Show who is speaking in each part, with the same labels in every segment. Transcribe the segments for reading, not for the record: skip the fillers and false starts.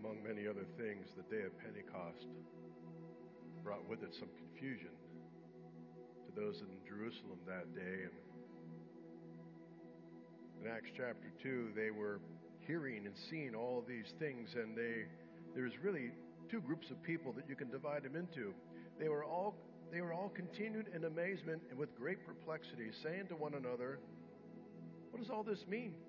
Speaker 1: among many other things, the day of Pentecost brought with it some confusion to those in Jerusalem that day. And in Acts chapter 2, they were hearing and seeing all these things, and there's really two groups of people that you can divide them into. They were all continued in amazement and with great perplexity, saying to one another, "What does all this mean?"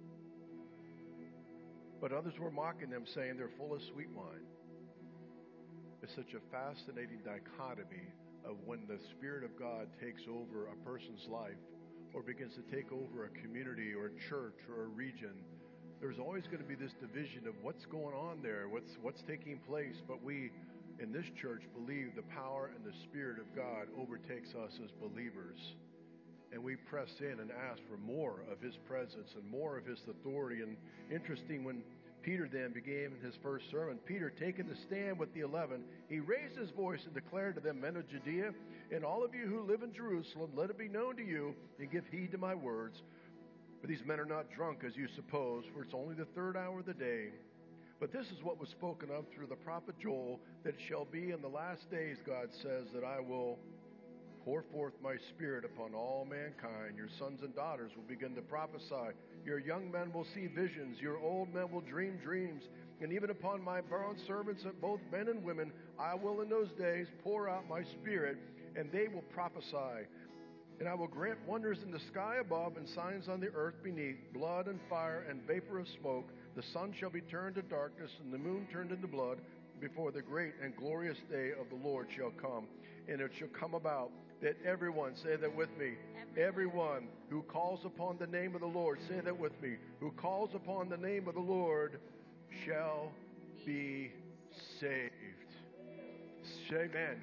Speaker 1: But others were mocking them, saying, "They're full of sweet wine." It's such a fascinating dichotomy of when the Spirit of God takes over a person's life or begins to take over a community or a church or a region. There's always going to be this division of what's going on there, what's taking place. But we in this church believe the power and the Spirit of God overtakes us as believers. And we press in and ask for more of His presence and more of His authority. And interesting, when Peter then began his first sermon, Peter, taking the stand with the 11, he raised his voice and declared to them, "Men of Judea, and all of you who live in Jerusalem, let it be known to you, and give heed to my words. For these men are not drunk, as you suppose, for it's only the third hour of the day. But this is what was spoken of through the prophet Joel, that it shall be in the last days, God says, that I will pour forth my Spirit upon all mankind. Your sons and daughters will begin to prophesy. Your young men will see visions. Your old men will dream dreams. And even upon my bond servants, both men and women, I will in those days pour out my Spirit, and they will prophesy. And I will grant wonders in the sky above and signs on the earth beneath, blood and fire and vapor of smoke. The sun shall be turned to darkness and the moon turned into blood before the great and glorious day of the Lord shall come. And it shall come about that everyone, say that with me, everyone who calls upon the name of the Lord, say that with me, who calls upon the name of the Lord shall be saved. Amen.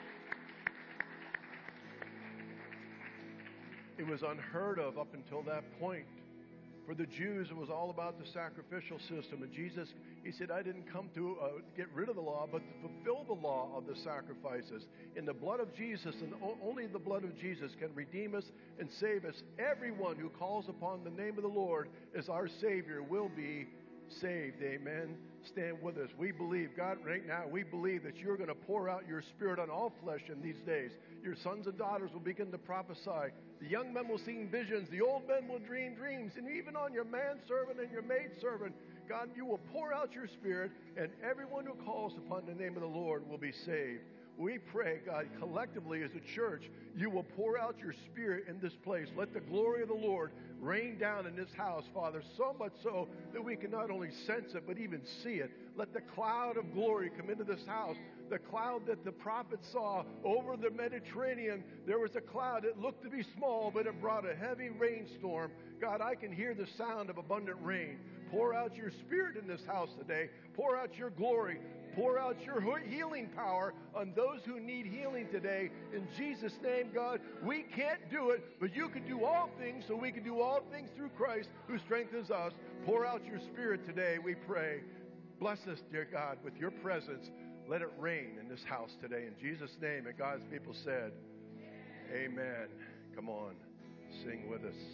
Speaker 1: It was unheard of up until that point. For the Jews, it was all about the sacrificial system. And Jesus, He said, I didn't come to get rid of the law, but to fulfill the law of the sacrifices. In the blood of Jesus, and only the blood of Jesus can redeem us and save us. Everyone who calls upon the name of the Lord as our Savior will be saved. Amen. Stand with us. We believe, God, right now, we believe that you're going to pour out your Spirit on all flesh in these days. Your sons and daughters will begin to prophesy. The young men will see visions. The old men will dream dreams. And even on your manservant and your maidservant, God, you will pour out your Spirit, and everyone who calls upon the name of the Lord will be saved. We pray, God, collectively as a church, you will pour out your Spirit in this place. Let the glory of the Lord rain down in this house, Father, so much so that we can not only sense it, but even see it. Let the cloud of glory come into this house. The cloud that the prophet saw over the Mediterranean, there was a cloud. It looked to be small, but it brought a heavy rainstorm. God, I can hear the sound of abundant rain. Pour out your Spirit in this house today. Pour out your glory. Pour out your healing power on those who need healing today. In Jesus' name, God, we can't do it, but you can do all things, so we can do all things through Christ who strengthens us. Pour out your Spirit today, we pray. Bless us, dear God, with your presence. Let it rain in this house today. In Jesus' name, and God's people said, amen. Come on, sing with us.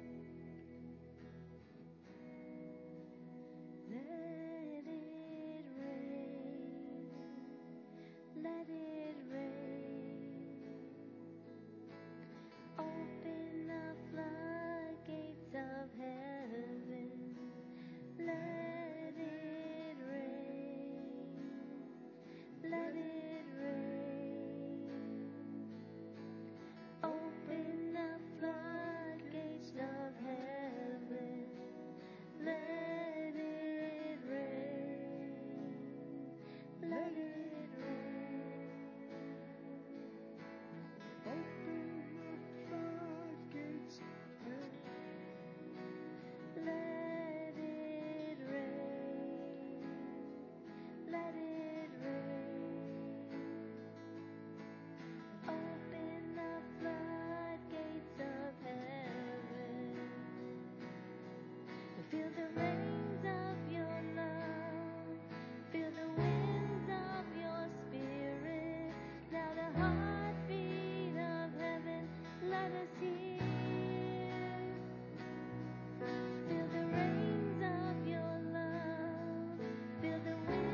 Speaker 2: Let it rain, open the floodgates of heaven, let it rain, let it rain, open the floodgates of heaven, let it rain, let it rain. Feel the rains of your love, feel the winds of your Spirit. Now the heartbeat of heaven, let us hear. Feel the rains of your love, feel the winds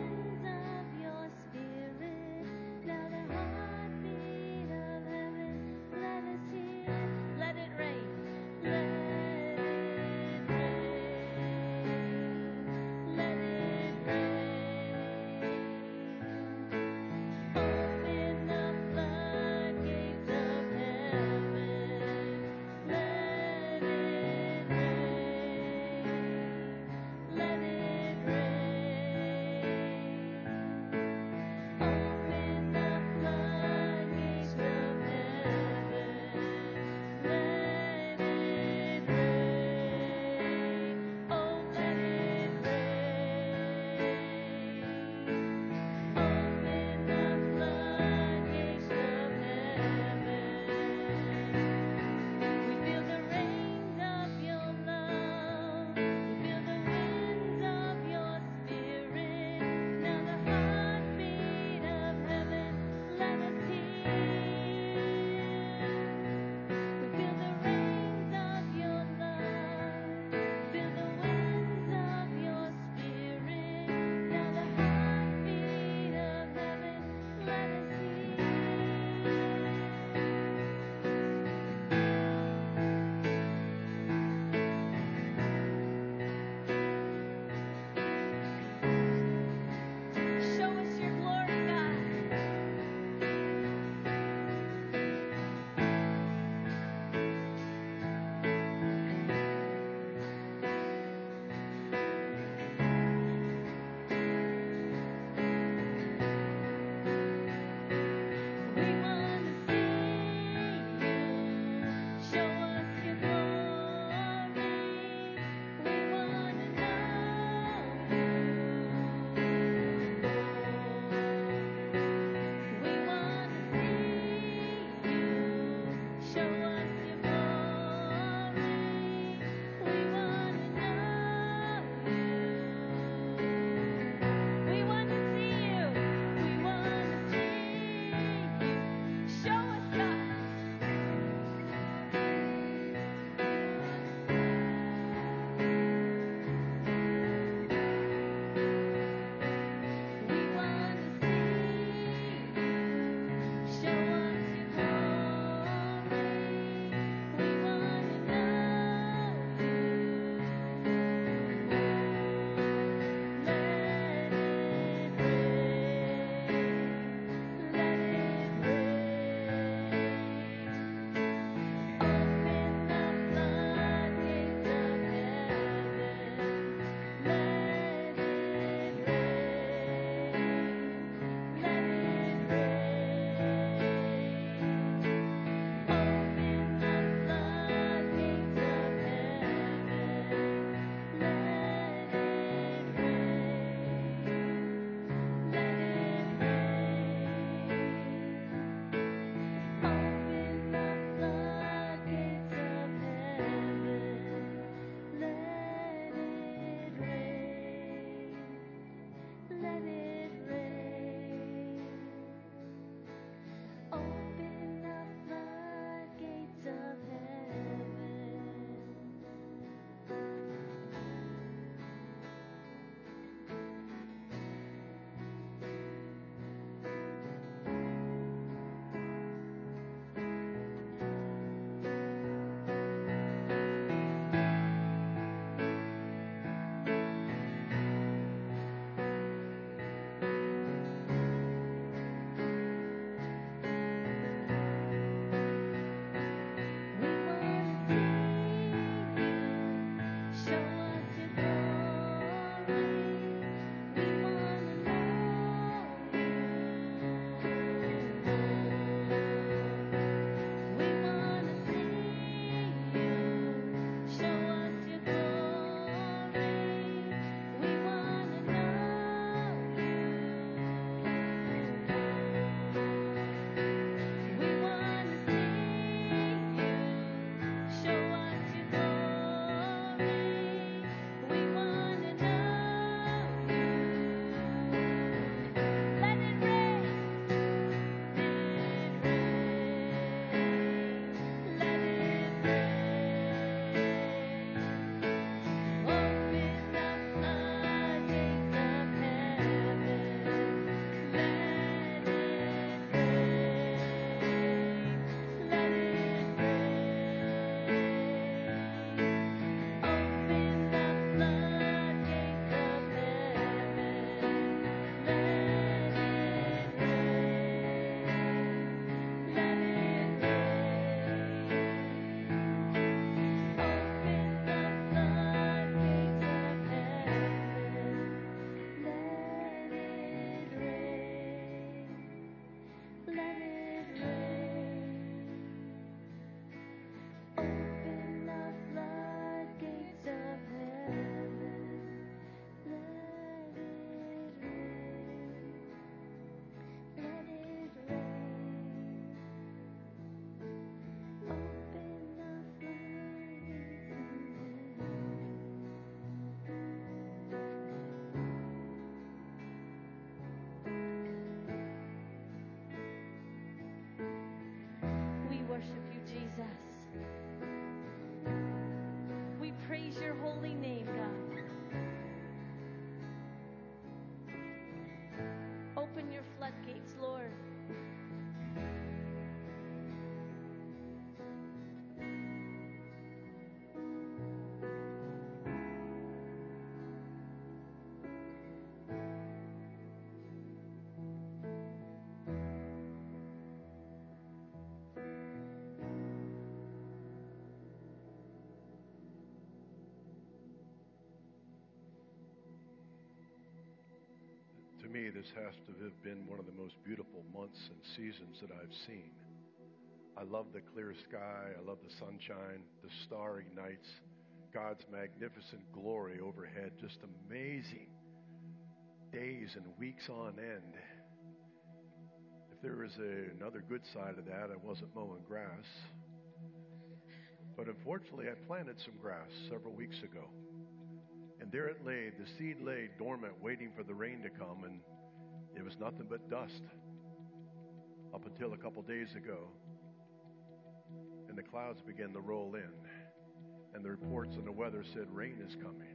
Speaker 1: me, this has to have been one of the most beautiful months and seasons that I've seen. I love the clear sky. I love the sunshine, the starry nights, God's magnificent glory overhead, just amazing days and weeks on end. If there was another good side of that, I wasn't mowing grass. But unfortunately, I planted some grass several weeks ago. And there it lay, the seed lay dormant, waiting for the rain to come, and it was nothing but dust up until a couple days ago. And the clouds began to roll in, and the reports on the weather said rain is coming.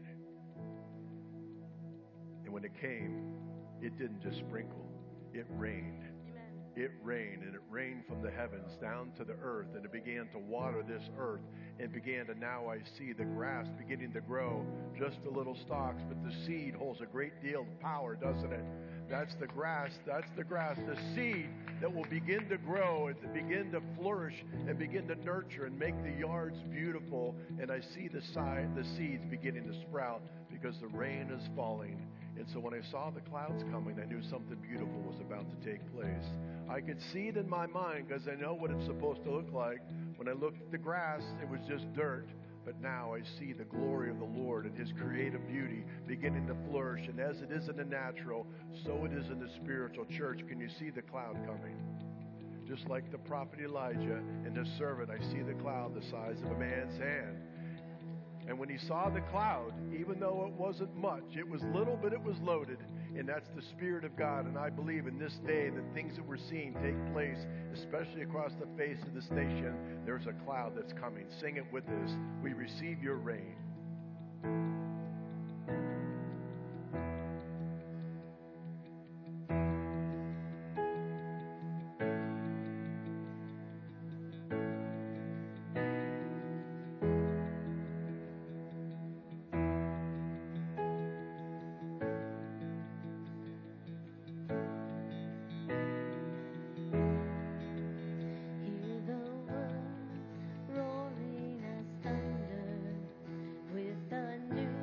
Speaker 1: And when it came, it didn't just sprinkle, it rained. It rained, and it rained from the heavens down to the earth, and it began to water this earth, and began to, now I see the grass beginning to grow, just the little stalks, but the seed holds a great deal of power, doesn't it? That's the grass, the seed that will begin to grow and to begin to flourish and begin to nurture and make the yards beautiful. And I see the seeds beginning to sprout because the rain is falling. And so when I saw the clouds coming, I knew something beautiful was about to take place. I could see it in my mind because I know what it's supposed to look like. When I looked at the grass, it was just dirt. But now I see the glory of the Lord and His creative beauty beginning to flourish. And as it is in the natural, so it is in the spiritual. Church, can you see the cloud coming? Just like the prophet Elijah and his servant, I see the cloud the size of a man's hand. And when he saw the cloud, even though it wasn't much, it was little, but it was loaded. And that's the Spirit of God. And I believe in this day that things that we're seeing take place, especially across the face of this nation, there's a cloud that's coming. Sing it with us. We receive your rain.
Speaker 2: Hear the winds roaring as thunder with a new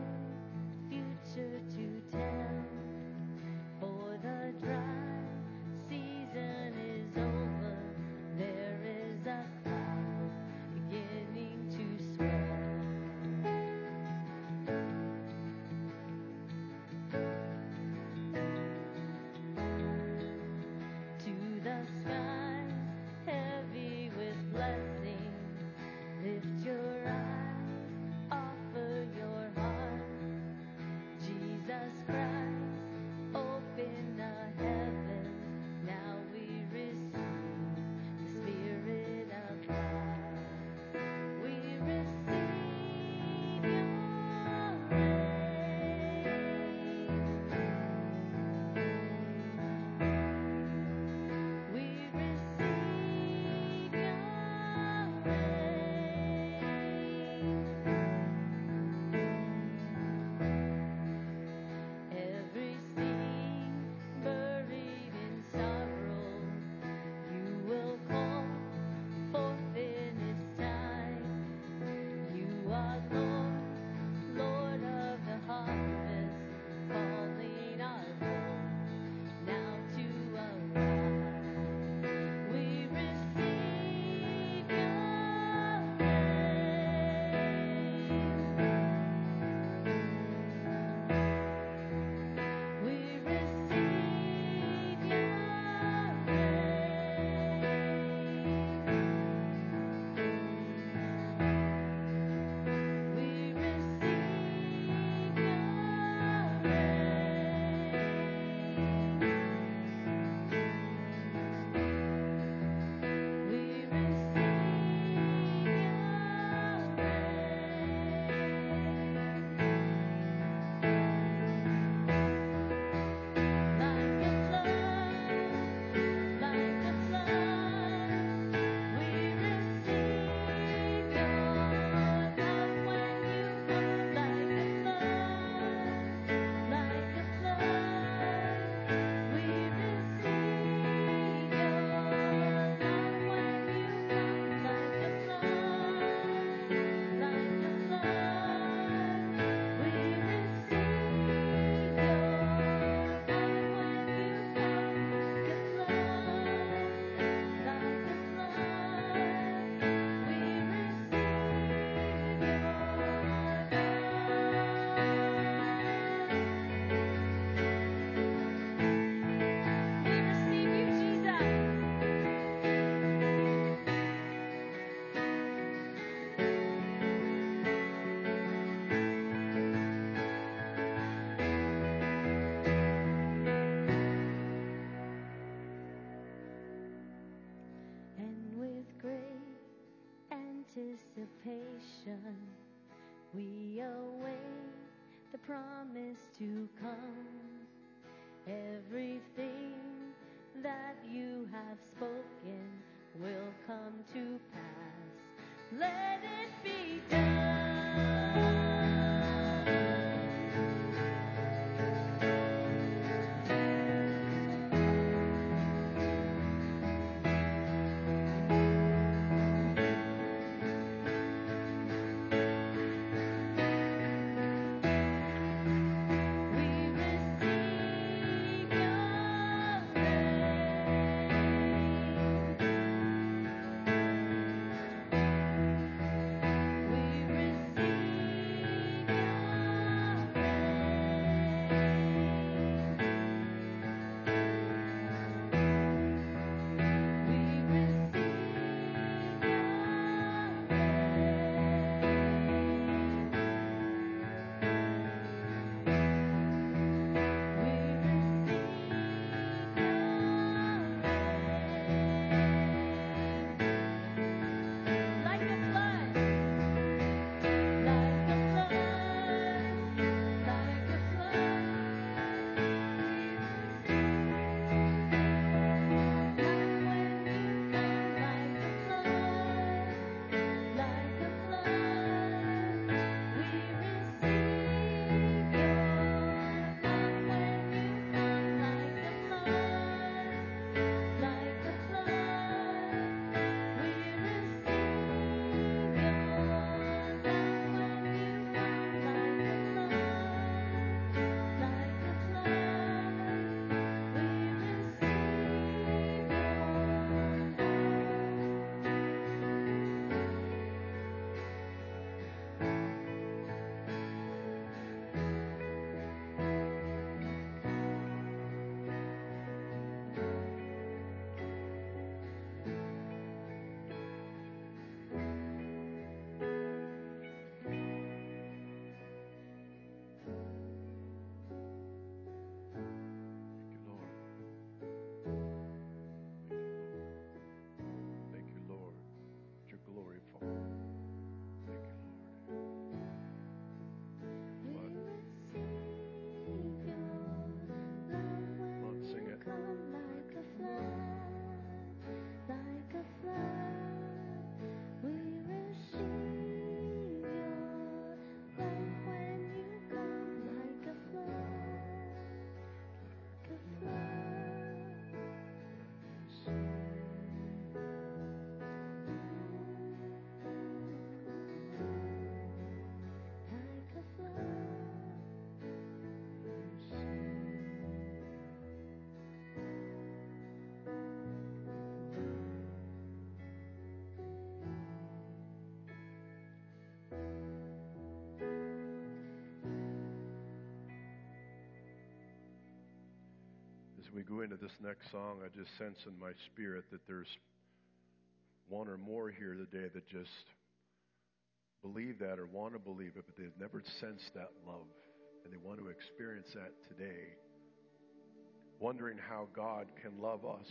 Speaker 2: await the promise to come. Everything that you have spoken will come to pass. Let it be done.
Speaker 1: As we go into this next song, I just sense in my spirit that there's one or more here today that just believe that or want to believe it, but they've never sensed that love. And they want to experience that today, wondering how God can love us,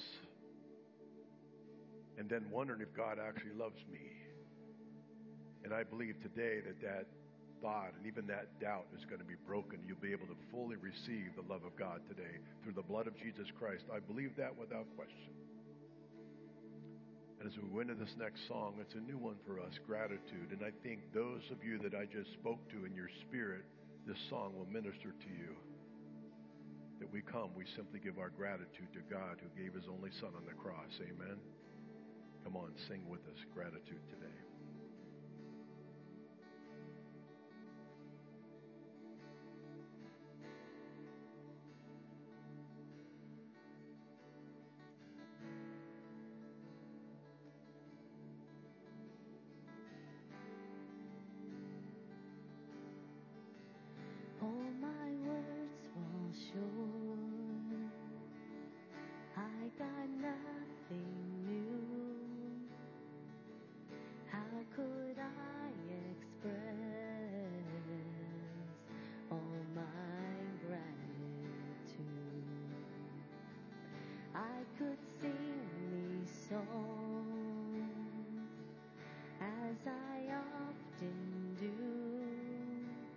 Speaker 1: and then wondering if God actually loves me. And I believe today that that thought and even that doubt is going to be broken. You'll be able to fully receive the love of God today through the blood of Jesus Christ. I believe that without question. And as we go into this next song, it's a new one for us, gratitude. And I think those of you that I just spoke to in your spirit, this song will minister to you. That we come, we simply give our gratitude to God who gave his only son on the cross. Amen. Come on, sing with us, gratitude today.
Speaker 2: All my words fall short. I got nothing new. How could I express all my gratitude? I could sing these songs as I often do.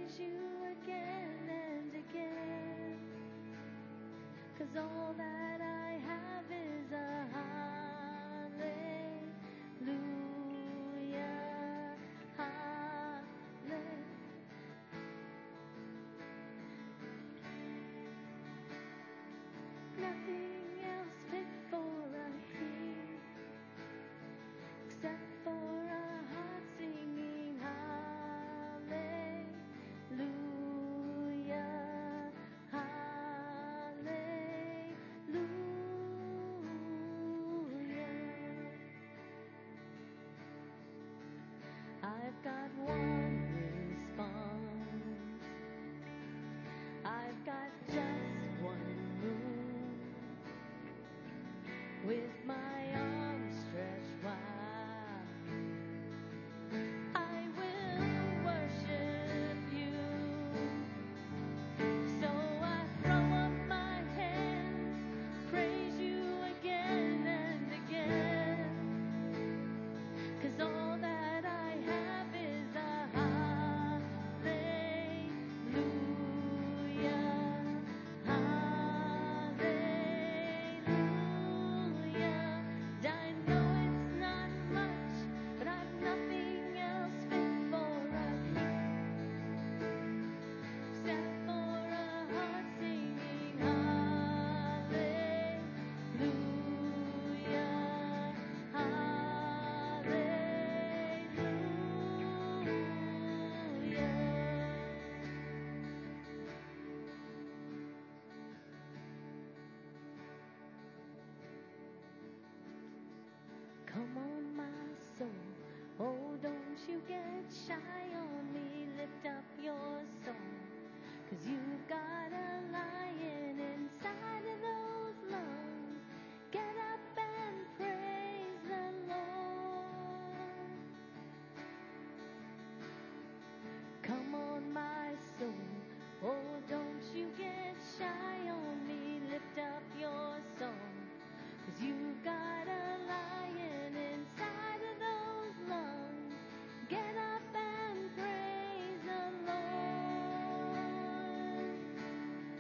Speaker 2: praise you again and again. 'Cause all that I have is a hallelujah, hallelujah. Nothing else fit for a king except for a heart singing hallelujah, hallelujah. I've got one response. I've got just one move. With my arms stretched wide, I will worship you. So I throw up my hands, praise you again and again. 'Cause all that I have is a hallelujah, hallelujah. And I know it's not much, but I've nothing else fit for a except for a heart singing hallelujah, hallelujah. Come on, my soul, oh, don't you get shy on me, lift up your song. 'Cause you've got a lion inside of those lungs. Get up and praise the Lord. Come on, my soul, oh, don't you get shy on me, lift up your song. 'Cause you've got a lion inside of those lungs. Get up and praise the Lord.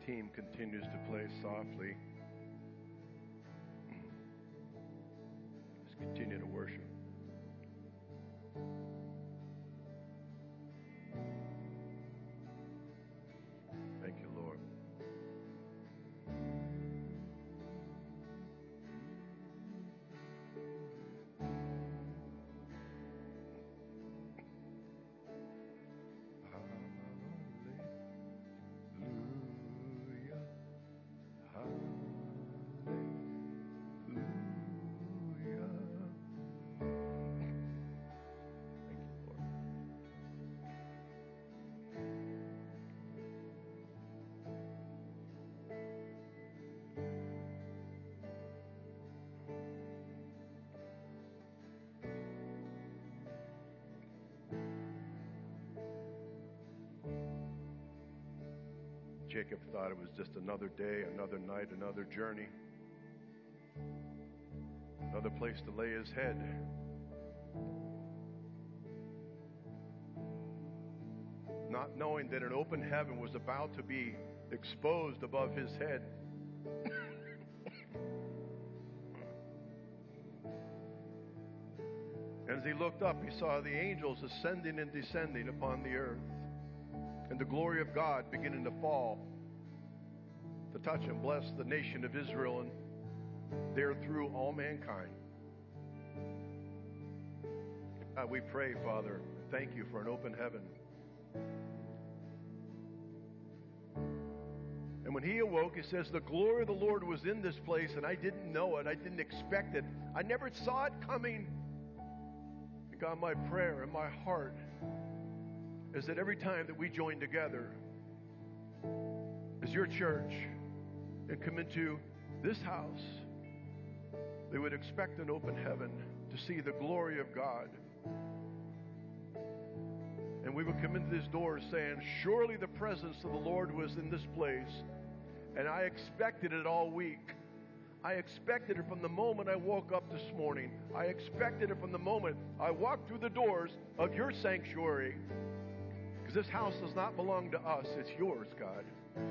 Speaker 1: team continues to play softly, let's continue to worship. Thank you, Lord. Hallelujah. Hallelujah. Thank you, Lord. Jacob thought it was just another day, another night, another journey, another place to lay his head. Not knowing that an open heaven was about to be exposed above his head. And as he looked up, he saw the angels ascending and descending upon the earth, and the glory of God beginning to fall, to touch and bless the nation of Israel, and there through all mankind. God, we pray, Father, thank you for an open heaven. And when he awoke, he says, the glory of the Lord was in this place, and I didn't know it. I didn't expect it. I never saw it coming. And God, my prayer and my heart is that every time that we join together as your church and come into this house, they would expect an open heaven to see the glory of God. And we would come into this door saying, surely the presence of the Lord was in this place. And I expected it all week. I expected it from the moment I woke up this morning. I expected it from the moment I walked through the doors of your sanctuary. Because this house does not belong to us. It's yours, God.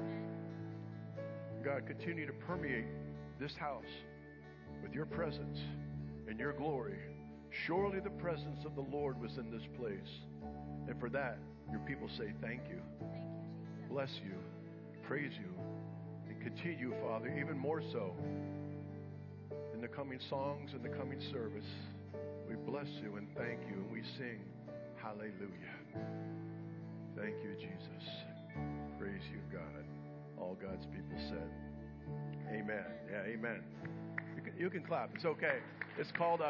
Speaker 1: God, continue to permeate this house with your presence and your glory. Surely the presence of the Lord was in this place. And for that, your people say thank you.
Speaker 2: Thank you, Jesus.
Speaker 1: Bless you. Praise you. And continue, Father, even more so in the coming songs and the coming service. We bless you and thank you, and we sing hallelujah. Thank you, Jesus. Praise you, God. All God's people said amen. Yeah, amen. You can clap. It's okay. It's called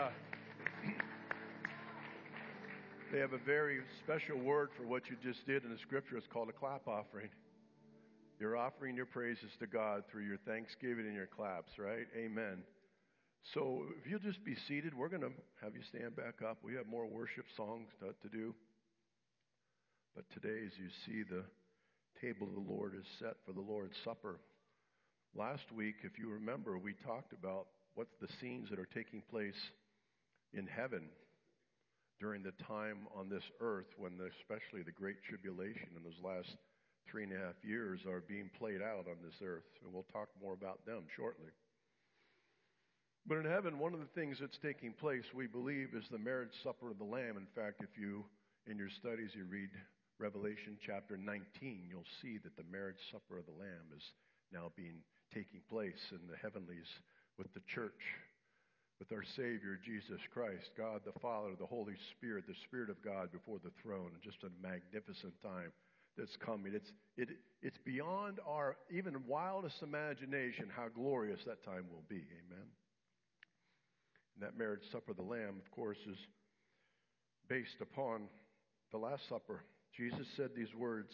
Speaker 1: they have a very special word for what you just did in the scripture. It's called a clap offering. You're offering your praises to God through your thanksgiving and your claps, right? Amen. So if you'll just be seated, we're going to have you stand back up. We have more worship songs to do. But today, as you see, the table of the Lord is set for the Lord's Supper. Last week, if you remember, we talked about what's the scenes that are taking place in heaven during the time on this earth when especially the Great Tribulation in those last 3.5 years are being played out on this earth. And we'll talk more about them shortly. But in heaven, one of the things that's taking place, we believe, is the marriage supper of the Lamb. In fact, if you, in your studies, you read Revelation chapter 19, you'll see that the marriage supper of the Lamb is now taking place in the heavenlies with the church, with our Savior, Jesus Christ, God the Father, the Holy Spirit, the Spirit of God before the throne. Just a magnificent time that's coming. It's beyond our even wildest imagination how glorious that time will be. Amen. And that marriage supper of the Lamb, of course, is based upon the Last Supper. Jesus said these words.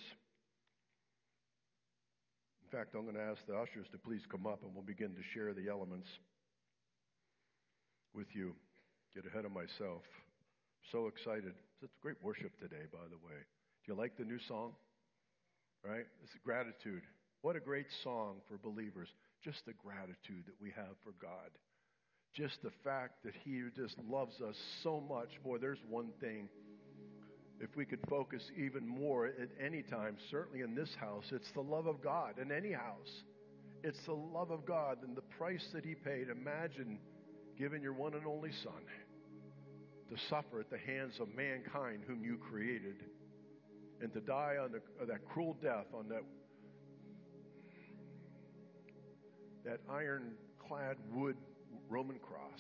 Speaker 1: In fact, I'm going to ask the ushers to please come up and we'll begin to share the elements with you. Get ahead of myself. So excited. It's great worship today, by the way. Do you like the new song? Right? It's gratitude. What a great song for believers. Just the gratitude that we have for God. Just the fact that He just loves us so much. Boy, there's one thing if we could focus even more at any time, certainly in this house, it's the love of God. In any house, it's the love of God and the price that He paid. Imagine giving your one and only Son to suffer at the hands of mankind whom you created, and to die on that cruel death on that iron-clad wood Roman cross.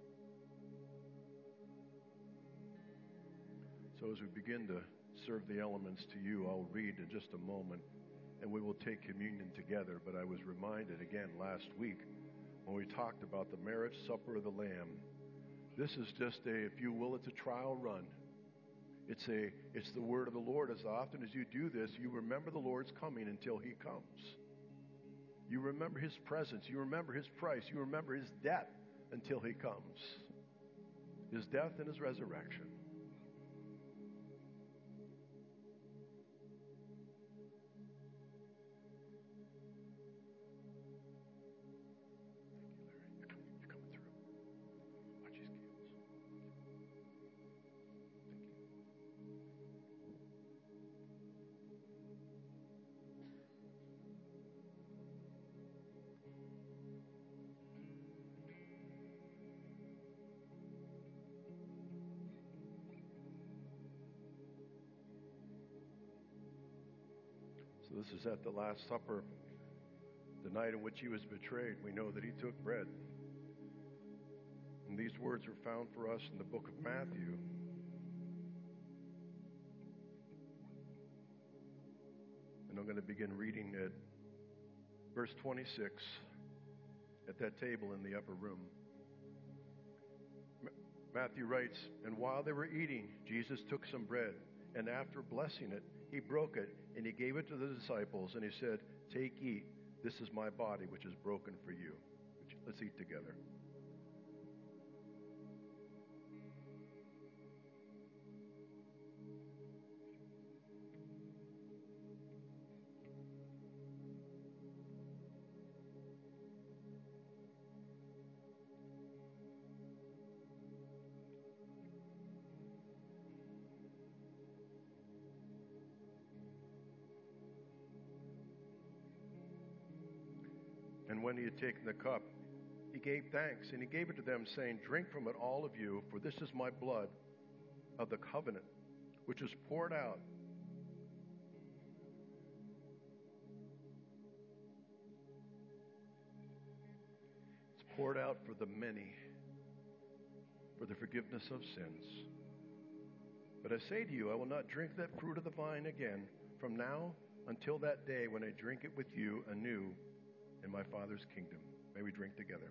Speaker 1: So as we begin to serve the elements to you, I'll read in just a moment, and we will take communion together. But I was reminded again last week when we talked about the marriage supper of the Lamb. This is just if you will, it's a trial run. It's the word of the Lord. As often as you do this, you remember the Lord's coming until He comes. You remember His presence. You remember His price. You remember His death until He comes. His death and His resurrection. So this is at the Last Supper, the night in which He was betrayed. We know that He took bread. And these words are found for us in the book of Matthew. And I'm going to begin reading at verse 26 at that table in the upper room. Matthew writes, "And while they were eating, Jesus took some bread, and after blessing it, He broke it, and He gave it to the disciples, and He said, 'Take, eat. This is my body, which is broken for you.'" Let's eat together. And when He had taken the cup, He gave thanks, and He gave it to them, saying, "Drink from it, all of you, for this is my blood of the covenant, which is poured out for the many, for the forgiveness of sins. But I say to you, I will not drink that fruit of the vine again from now until that day when I drink it with you anew in my Father's kingdom." May we drink together.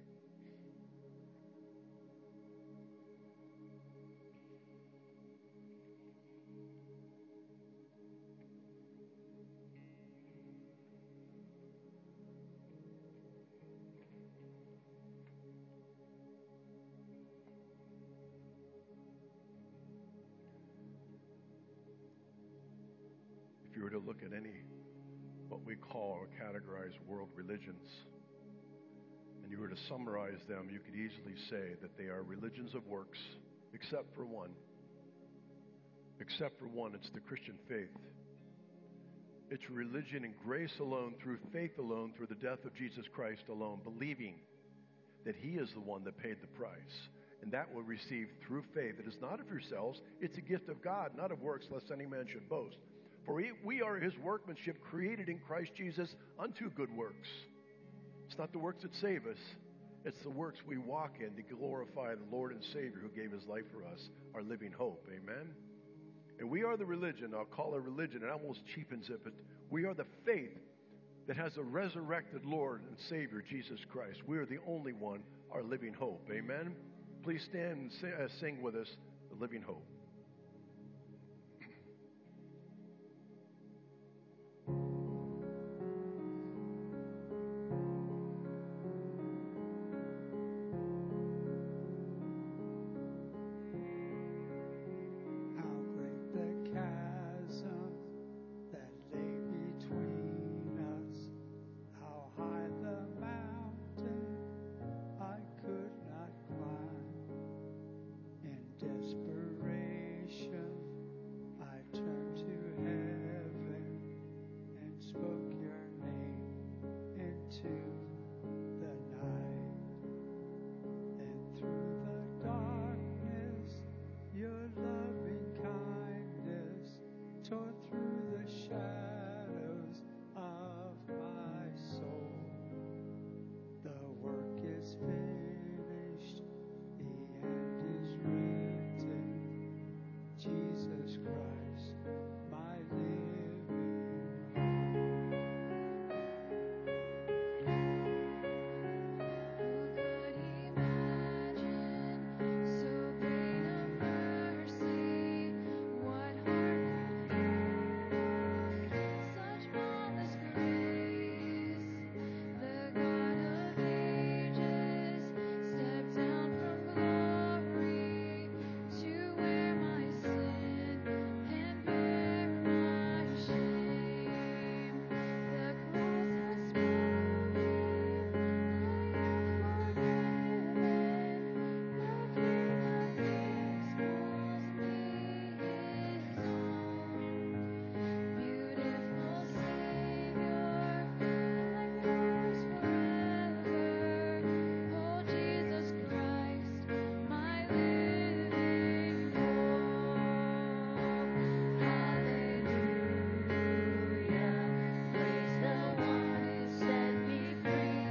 Speaker 1: If you were to look at any, what we call or categorize world religions, and you were to summarize them, you could easily say that they are religions of works, except for one. Except for one, it's the Christian faith. It's religion in grace alone, through faith alone, through the death of Jesus Christ alone, believing that He is the one that paid the price. And that we'll receive through faith. It is not of yourselves, it's a gift of God, not of works, lest any man should boast. For we are His workmanship, created in Christ Jesus unto good works. It's not the works that save us. It's the works we walk in to glorify the Lord and Savior who gave His life for us, our living hope. Amen? And we are the religion, I'll call it religion, it almost cheapens it, but we are the faith that has a resurrected Lord and Savior, Jesus Christ. We are the only one, our living hope. Amen? Please stand and sing with us, the living hope.
Speaker 3: Desperation tore through the shadows of my soul. The work is finished, the end is written. Jesus Christ, my living hope.
Speaker 2: Who could imagine so great a mercy? What heart could fathom such boundless grace? The God of ages stepped down from glory to wear my sin and bear my shame. The cross has spoken, I am forgiven. The King of Kings calls me His own. Beautiful Savior, I'm yours forever. Oh Jesus Christ, my living hope. Hallelujah, praise the one who set me free.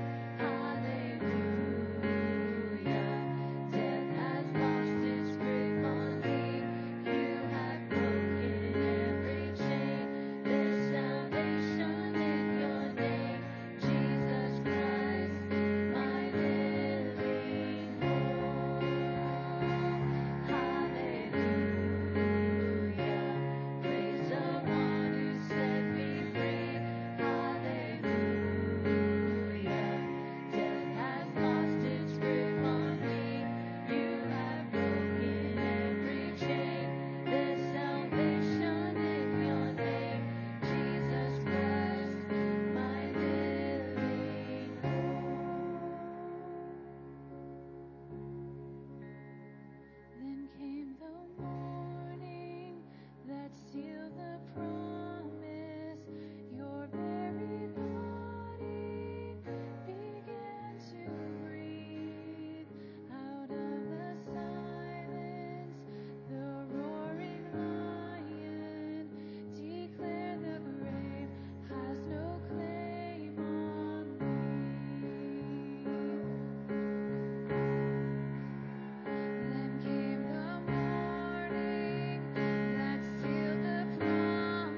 Speaker 2: Hallelujah, death has lost its grip on me. You have broken every chain. There's salvation in your name, Jesus Christ, my living hope. Hallelujah, praise the one who set me free. Hallelujah, death has lost its grip on me. You have broken every chain. There's salvation in your name, Jesus Christ, my living hope. Then came the morning that sealed the promise. Your very body began to breathe. Out of the silence, the roaring lion declared the grave has no claim on me. Then came the morning that sealed the promise.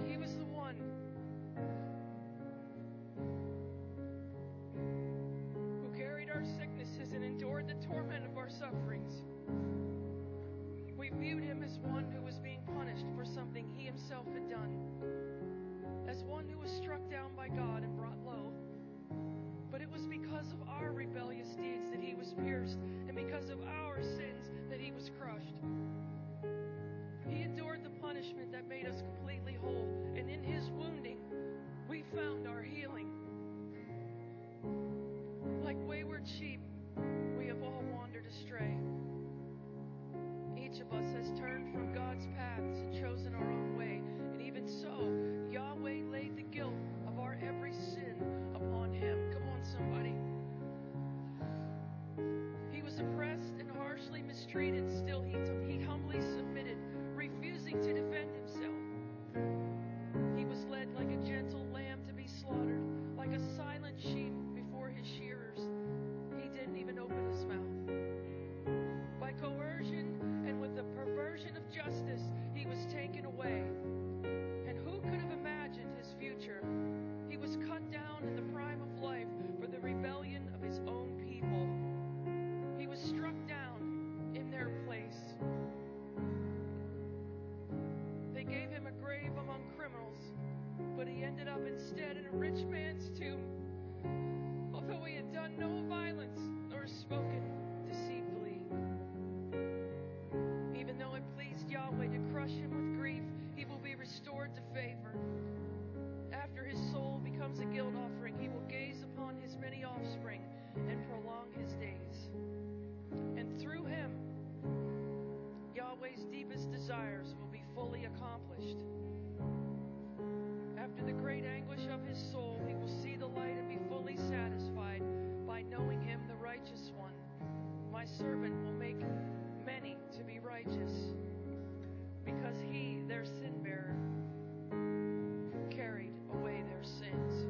Speaker 4: He was the one who carried our sicknesses and endured the torment of our sufferings. We viewed him as one who was being punished for something he himself had done, as one who was struck down by God and brought low. But it was because of our rebellious deeds that he was pierced, and because of our sins that he was crushed. He endured the punishment that made us completely whole, and in his wounding, we found our healing. Like wayward sheep, we have all wandered astray. Each of us has turned from God's paths and chosen our own way, and even so, Yahweh laid the guilt of our every sin upon him. Come on, somebody. He was oppressed and harshly mistreated. Still, he humbly submitted, refusing to defend himself. He was led like a gentle lamb to be slaughtered, like a silent sheep before his shearers. He didn't even open his mouth. By coercion and with the perversion of justice, he was taken away. And who could have imagined his future? He was cut down in the prime of life for the rebellion of his own people. He was struck down in their place. They gave him a grave among criminals, but he ended up instead in a rich man's tomb, although he had done no violence nor spoken deceitfully. Even though it pleased Yahweh to crush him with grief, he will be restored to favor. After his soul becomes a guilt offering, he will gaze upon his many offspring and prolong his days. And through him, Yahweh's deepest desires will be fully accomplished. After the great anguish of his soul, he will see the light and be fully satisfied by knowing him, the righteous one. My servant will make many to be righteous, because he, their sin bearer, carried away their sins.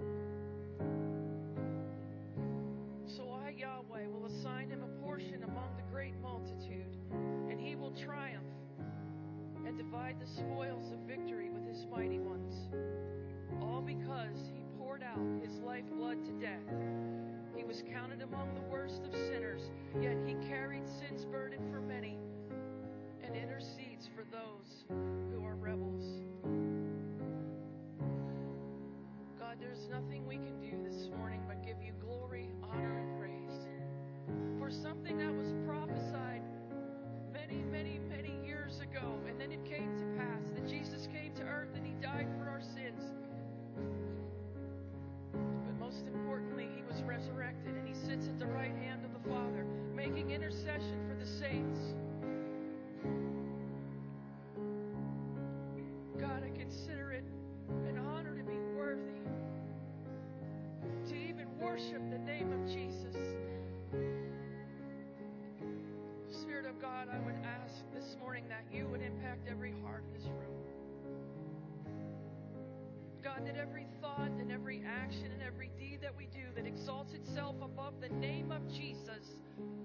Speaker 4: So I, Yahweh, will assign him a portion among the great multitude, and he will triumph and divide the spoils of victory with his mighty ones. All because he poured out his lifeblood to death. He was counted among the worst of sinners, yet he carried sin's burden for many and intercedes for those who are rebels. God, there's nothing we can do this morning but give you glory, honor, and praise for something that was prophesied many, many, many years ago, and then it came to pass that Jesus came to earth and he died for our sins. But most importantly, he was resurrected and he sits at the right hand of the Father, making intercession for the saints. God, I consider it an honor to be worthy to even worship the name of Jesus. Spirit of God, I would ask this morning that you would impact every heart in this room. God, that every thought and every action and every deed that we do that exalts itself above the name of Jesus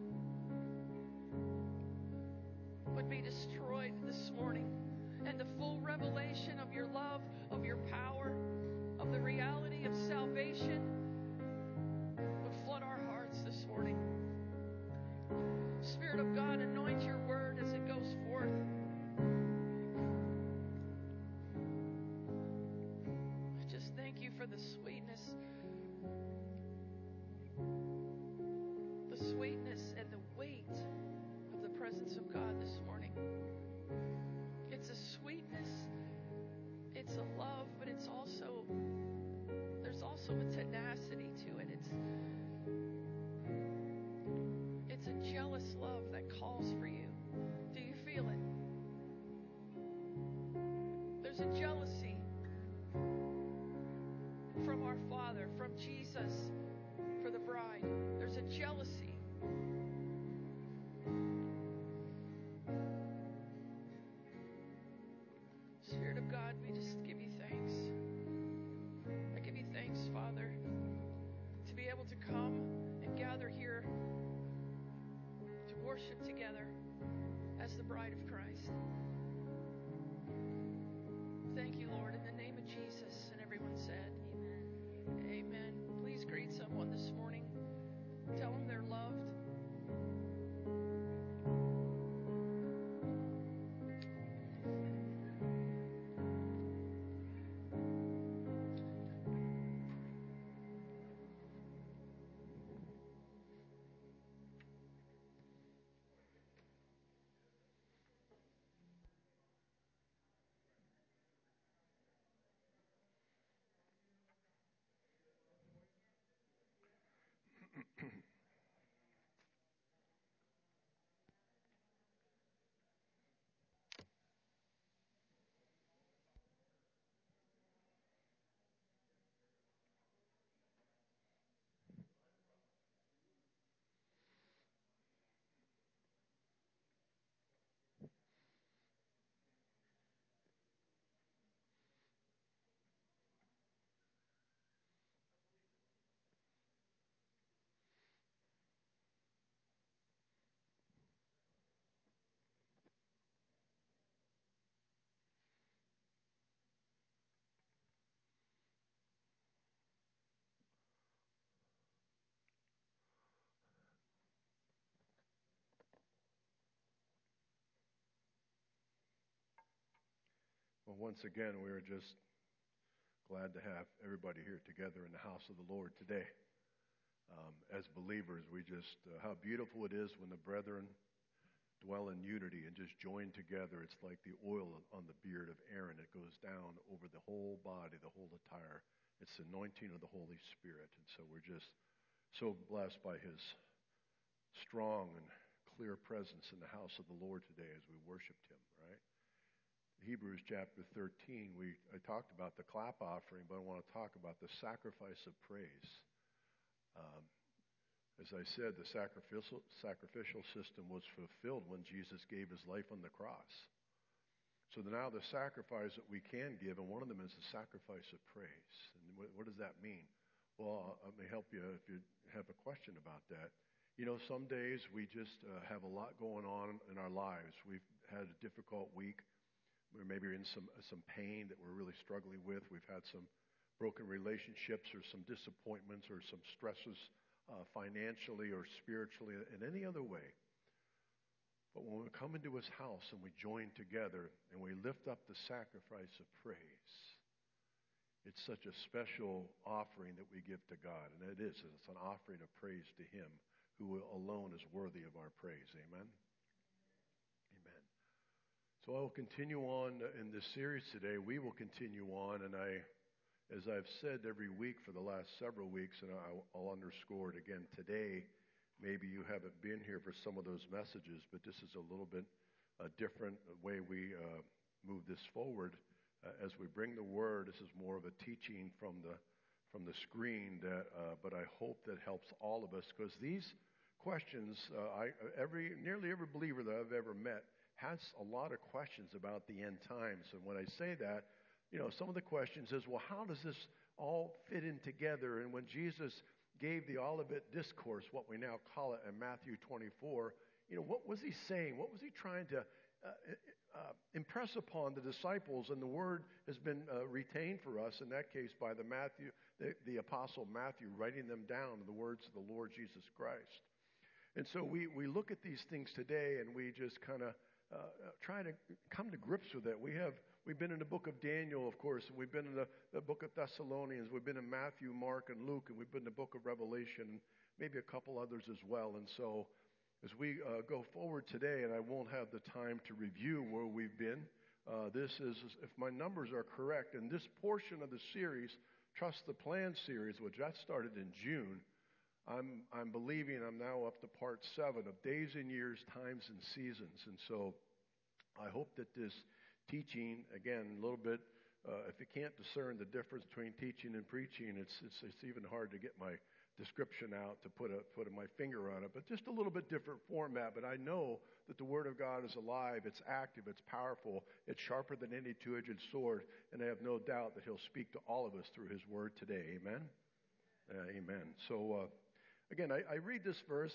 Speaker 4: would be destroyed this morning, and the full revelation of your love, of your power, of the reality of salvation would flood our hearts this morning. Spirit of God, anoint your word as it goes forth. I just thank you for the sweetness and the weight of the presence of God this morning. It's a sweetness, it's a love, but there's also a tenacity to it. It's a jealous love that calls for you. Do you feel it? There's a jealousy from our Father, from Jesus, for the bride. There's a jealousy. Spirit of God, we just give you thanks. I give you thanks, Father, to be able to come and gather here to worship together as the bride of Christ. Thank you, Lord.
Speaker 1: Well, once again, we are just glad to have everybody here together in the house of the Lord today. As believers, we just, how beautiful it is when the brethren dwell in unity and just join together. It's like the oil on the beard of Aaron. It goes down over the whole body, the whole attire. It's the anointing of the Holy Spirit. And so we're just so blessed by his strong and clear presence in the house of the Lord today as we worshiped him, right? Hebrews chapter 13, I talked about the clap offering, but I want to talk about the sacrifice of praise. As I said, the sacrificial system was fulfilled when Jesus gave his life on the cross. So now the sacrifice that we can give, and one of them is the sacrifice of praise. And what does that mean? Well, let me help you if you have a question about that. You know, some days we just have a lot going on in our lives. We've had a difficult week. We're maybe in some pain that we're really struggling with. We've had some broken relationships or some disappointments or some stresses financially or spiritually in any other way. But when we come into his house and we join together and we lift up the sacrifice of praise, it's such a special offering that we give to God. And it is. It's an offering of praise to him who alone is worthy of our praise. Amen? Amen. So I will continue on in this series today. We will continue on, and as I've said every week for the last several weeks, and I'll underscore it again today, maybe you haven't been here for some of those messages, but this is a little bit different way we move this forward. As we bring the Word, this is more of a teaching from the screen, but I hope that helps all of us, because these questions, nearly every believer that I've ever met has a lot of questions about the end times. And when I say that, you know, some of the questions is, well, how does this all fit in together? And when Jesus gave the Olivet Discourse, what we now call it in Matthew 24, you know, what was he saying? What was he trying to impress upon the disciples? And the word has been retained for us, in that case, by the Apostle Matthew, writing them down in the words of the Lord Jesus Christ. And so we look at these things today, and we just kind of try to come to grips with it. We've been in the book of Daniel, of course, and we've been in the book of Thessalonians, we've been in Matthew, Mark, and Luke, and we've been in the book of Revelation, and maybe a couple others as well. And so as we go forward today, and I won't have the time to review where we've been, this is, if my numbers are correct, in this portion of the series, Trust the Plan series, which that started in June, I'm believing I'm now up to part 7 of Days and Years, Times and Seasons. And so I hope that this teaching, again, a little bit, if you can't discern the difference between teaching and preaching, it's even hard to get my description out to put my finger on it, but just a little bit different format. But I know that the Word of God is alive, it's active, it's powerful, it's sharper than any two-edged sword, and I have no doubt that he'll speak to all of us through his Word today. Amen? Amen. So, again, I read this verse.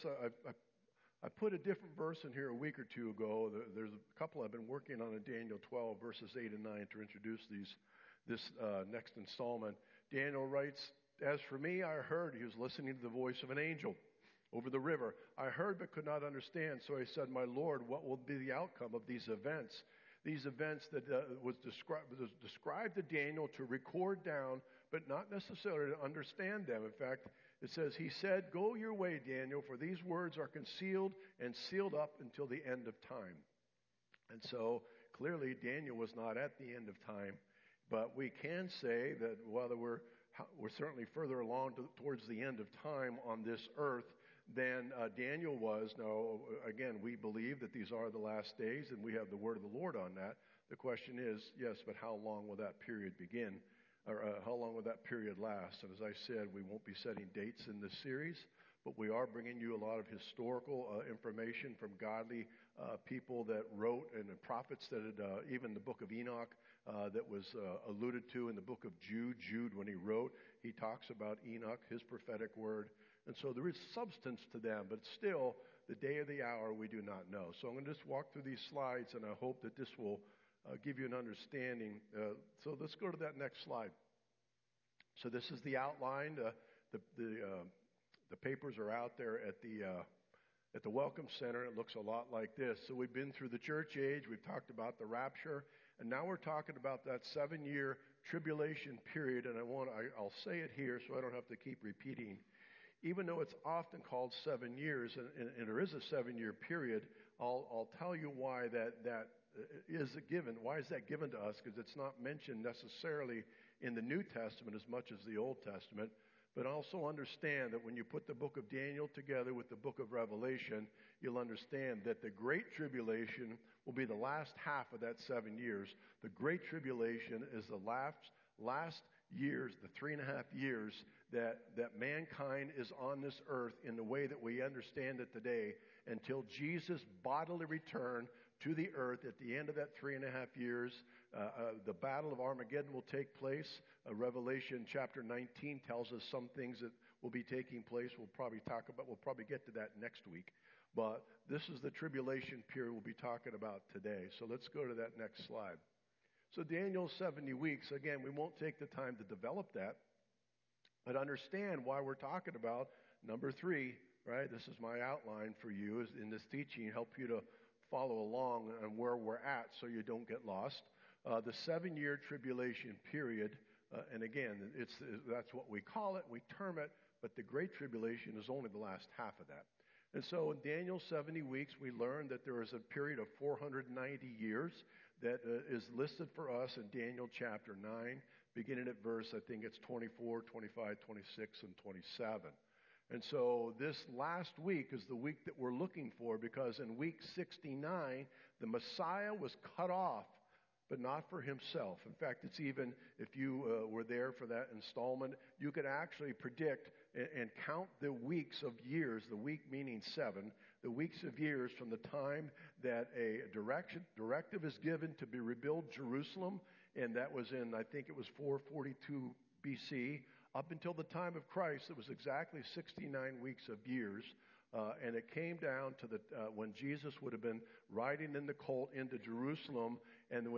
Speaker 1: I put a different verse in here a week or two ago. There's a couple I've been working on in Daniel 12, verses 8 and 9 to introduce this next installment. Daniel writes, "As for me, I heard," he was listening to the voice of an angel over the river. "I heard but could not understand. So I said, 'My Lord, what will be the outcome of these events?'" These events that was described to Daniel to record down, but not necessarily to understand them. In fact, it says, he said, "Go your way, Daniel, for these words are concealed and sealed up until the end of time." And so, clearly, Daniel was not at the end of time. But we can say that whether we're certainly further along towards the end of time on this earth than Daniel was. Now, again, we believe that these are the last days, and we have the word of the Lord on that. The question is, yes, but how long will that period begin? Or how long will that period last? And as I said, we won't be setting dates in this series, but we are bringing you a lot of historical information from godly people that wrote, and the prophets that had, even the book of Enoch that was alluded to in the book of Jude when he wrote, he talks about Enoch, his prophetic word. And so there is substance to them, but still, the day or the hour we do not know. So I'm going to just walk through these slides, and I hope that this will give you an understanding. So let's go to that next slide. So this is the outline. The papers are out there at the Welcome Center. It looks a lot like this. So we've been through the church age. We've talked about the rapture. And now we're talking about that 7-year tribulation period, and I'll say it here so I don't have to keep repeating. Even though it's often called 7 years, and there is a 7-year period, I'll tell you why that is given. Why is that given to us? Because it's not mentioned necessarily in the New Testament as much as the Old Testament. But also understand that when you put the book of Daniel together with the book of Revelation, you'll understand that the Great Tribulation will be the last half of that 7 years. The Great Tribulation is the last years, the 3.5 years that mankind is on this earth in the way that we understand it today, until Jesus bodily return to the earth at the end of that 3.5 years. The Battle of Armageddon will take place. Revelation chapter 19 tells us some things that will be taking place. We'll probably get to that next week. But this is the tribulation period we'll be talking about today. So let's go to that next slide. So Daniel's 70 weeks, again, we won't take the time to develop that, but understand why we're talking about number 3, right? This is my outline for you is in this teaching, help you to follow along on where we're at so you don't get lost. The 7-year tribulation period, and again, that's what we call it, we term it, but the Great Tribulation is only the last half of that. And so in Daniel's 70 weeks, we learned that there is a period of 490 years that is listed for us in Daniel chapter 9, beginning at verse, I think it's 24, 25, 26, and 27. And so this last week is the week that we're looking for, because in week 69, the Messiah was cut off, but not for himself. In fact, it's even, if you were there for that installment, you could actually predict and count the weeks of years, the week meaning 7, the weeks of years from the time that a directive is given to be rebuild Jerusalem, and that was in, I think it was 442 BC, up until the time of Christ. It was exactly 69 weeks of years. And it came down to when Jesus would have been riding in the colt into Jerusalem, and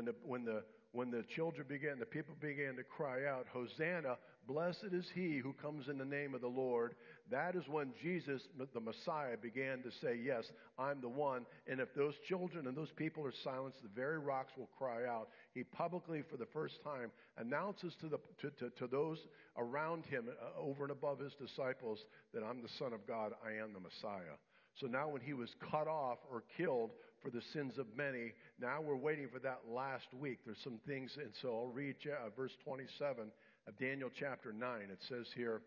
Speaker 1: when the children began, the people began to cry out, "Hosanna, blessed is he who comes in the name of the Lord." That is when Jesus, the Messiah, began to say, "Yes, I'm the one." And if those children and those people are silenced, the very rocks will cry out. He publicly, for the first time, announces to those around him, over and above his disciples, that I'm the Son of God, I am the Messiah. So now when he was cut off or killed for the sins of many, now we're waiting for that last week. There's some things, and so I'll read verse 27 of Daniel chapter 9. It says here,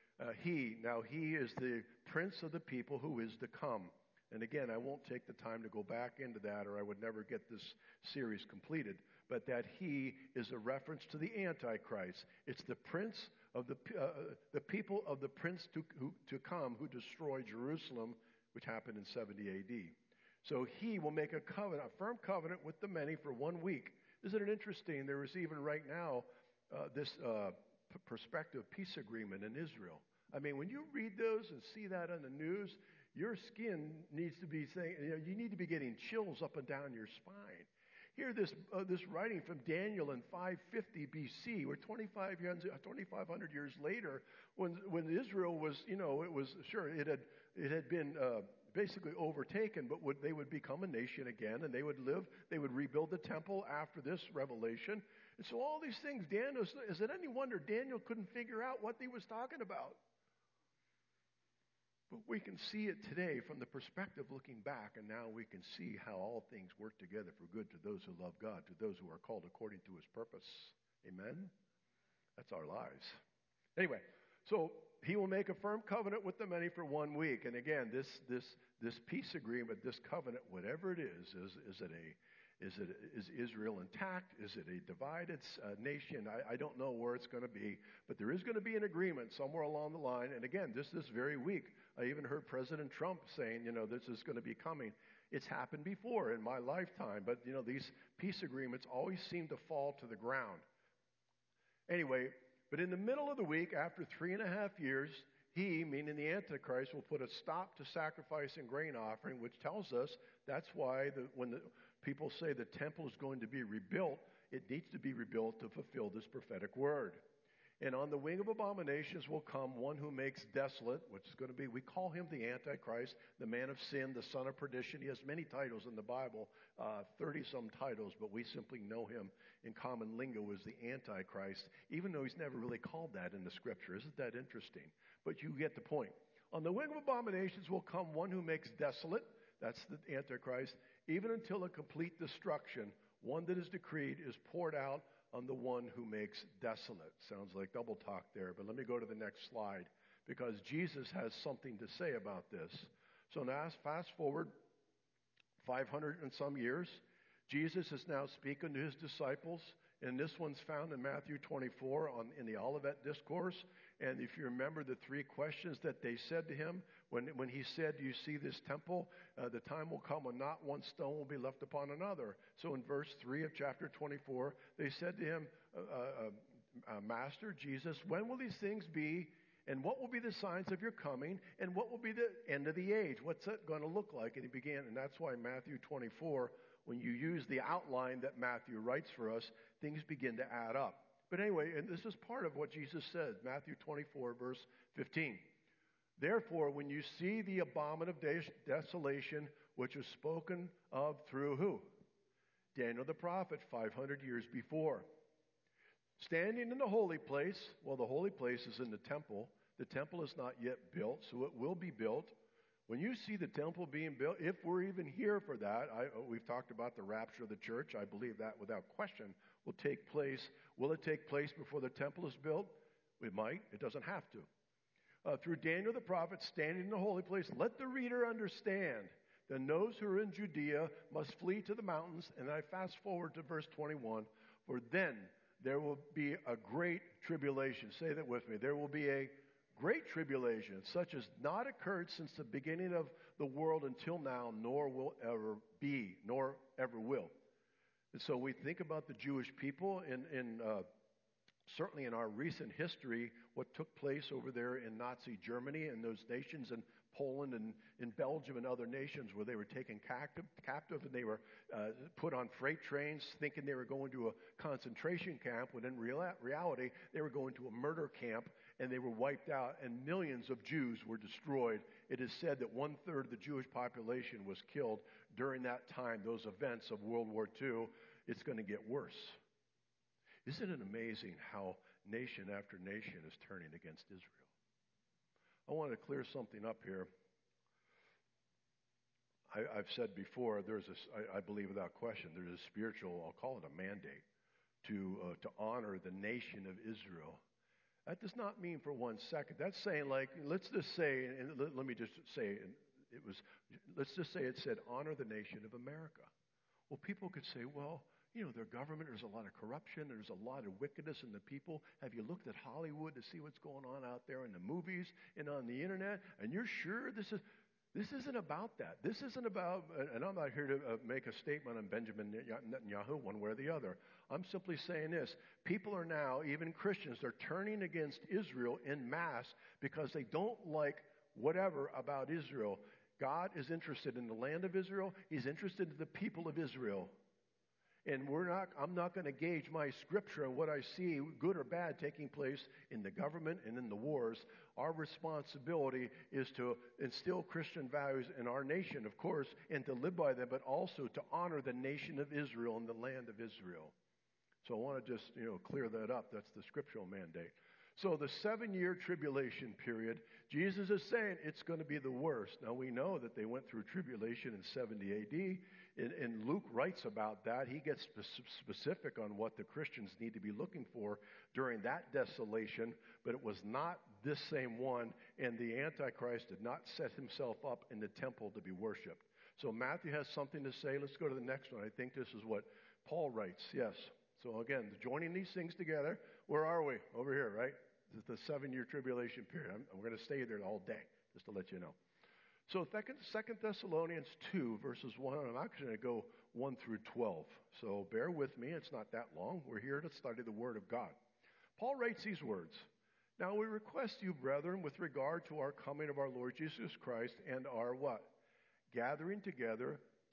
Speaker 1: he is the prince of the people who is to come. And again, I won't take the time to go back into that, or I would never get this series completed. But that he is a reference to the Antichrist. It's the prince of the people of the prince to come who destroy Jerusalem, which happened in 70 A.D. So he will make a firm covenant with the many for 1 week. Isn't it interesting? There is even right now this prospective peace agreement in Israel. I mean, when you read those and see that on the news, your skin needs to be saying, you need to be getting chills up and down your spine. Hear this writing from Daniel in 550 BC, where 2,500 years later, when Israel was, it had been basically overtaken, but they would become a nation again, and they would rebuild the temple after this revelation. And so all these things, is it any wonder Daniel couldn't figure out what he was talking about? But we can see it today from the perspective looking back, and now we can see how all things work together for good to those who love God, to those who are called according to his purpose. Amen? That's our lives. Anyway, so he will make a firm covenant with the many for 1 week. And again, this peace agreement, this covenant, whatever it is Israel intact? Is it a divided nation? I don't know where it's going to be, but there is going to be an agreement somewhere along the line. And again, this very week, I even heard President Trump saying, this is going to be coming. It's happened before in my lifetime, but these peace agreements always seem to fall to the ground. Anyway, but in the middle of the week, after 3.5 years, he, meaning the Antichrist, will put a stop to sacrifice and grain offering, which tells us that's why when the people say the temple is going to be rebuilt, it needs to be rebuilt to fulfill this prophetic word. And on the wing of abominations will come one who makes desolate, which is going to be, we call him the Antichrist, the man of sin, the son of perdition. He has many titles in the Bible, 30-some titles, but we simply know him in common lingo as the Antichrist, even though he's never really called that in the Scripture. Isn't that interesting? But you get the point. On the wing of abominations will come one who makes desolate, that's the Antichrist, even until a complete destruction, one that is decreed, is poured out on the one who makes desolate. Sounds like double talk there, but let me go to the next slide because Jesus has something to say about this. So now fast forward 500 and some years. Jesus is now speaking to his disciples, and this one's found in Matthew 24 in the Olivet Discourse. And if you remember the three questions that they said to him, when he said, "Do you see this temple? The time will come when not one stone will be left upon another." So in verse 3 of chapter 24, they said to him, "Master Jesus, when will these things be? And what will be the signs of your coming? And what will be the end of the age? What's it going to look like?" And he began, and that's why Matthew 24, when you use the outline that Matthew writes for us, things begin to add up. But anyway, and this is part of what Jesus said, Matthew 24, verse 15. "Therefore, when you see the abominable desolation which was spoken of through" who? Daniel the prophet, 500 years before. "Standing in the holy place," well, the holy place is in the temple. The temple is not yet built, so it will be built. When you see the temple being built, if we're even here for that, we've talked about the rapture of the church. I believe that without question will take place. Will it take place before the temple is built? It might. It doesn't have to. Through Daniel the prophet, standing in the holy place, let the reader understand. Then those who are in Judea must flee to the mountains. And I fast forward to verse 21. "For then there will be a great tribulation." Say that with me. There will be a great tribulation, such as not occurred since the beginning of the world until now, nor will ever be, nor ever will. And so we think about the Jewish people certainly in our recent history, what took place over there in Nazi Germany and those nations, and Poland and in Belgium and other nations where they were taken captive and they were put on freight trains thinking they were going to a concentration camp, when in reality they were going to a murder camp, and they were wiped out, and millions of Jews were destroyed. It is said that 1/3 of the Jewish population was killed during that time, those events of World War II. It's going to get worse. Isn't it amazing how nation after nation is turning against Israel? I want to clear something up here. I've said before, I believe without question, there's a spiritual, I'll call it a mandate, to honor the nation of Israel. That does not mean for 1 second. That's saying, like, let's just say, and let me just say, let's just say it said, honor the nation of America. Well, people could say, well, their government, there's a lot of corruption, there's a lot of wickedness in the people. Have you looked at Hollywood to see what's going on out there in the movies and on the internet? And you're sure this isn't about that. This isn't about, and I'm not here to make a statement on Benjamin Netanyahu one way or the other. I'm simply saying this. People are now, even Christians, they're turning against Israel en masse because they don't like whatever about Israel. God is interested in the land of Israel. He's interested in the people of Israel. And I'm not going to gauge my scripture on what I see, good or bad, taking place in the government and in the wars. Our responsibility is to instill Christian values in our nation, of course, and to live by them, but also to honor the nation of Israel and the land of Israel. So I want to just, clear that up. That's the scriptural mandate. So the 7-year tribulation period, Jesus is saying it's going to be the worst. Now we know that they went through tribulation in 70 AD. And Luke writes about that. He gets specific on what the Christians need to be looking for during that desolation, but it was not this same one, and the Antichrist did not set himself up in the temple to be worshipped. So Matthew has something to say. Let's go to the next one. I think this is what Paul writes. Yes. So again, joining these things together, where are we? Over here, right? This is the 7-year tribulation period. We're going to stay there all day, just to let you know. So 2 Thessalonians 2, verses 1, and I'm actually going to go 1 through 12. So bear with me. It's not that long. We're here to study the Word of God. Paul writes these words. Now we request you, brethren, with regard to our coming of our Lord Jesus Christ and our what? Gathering together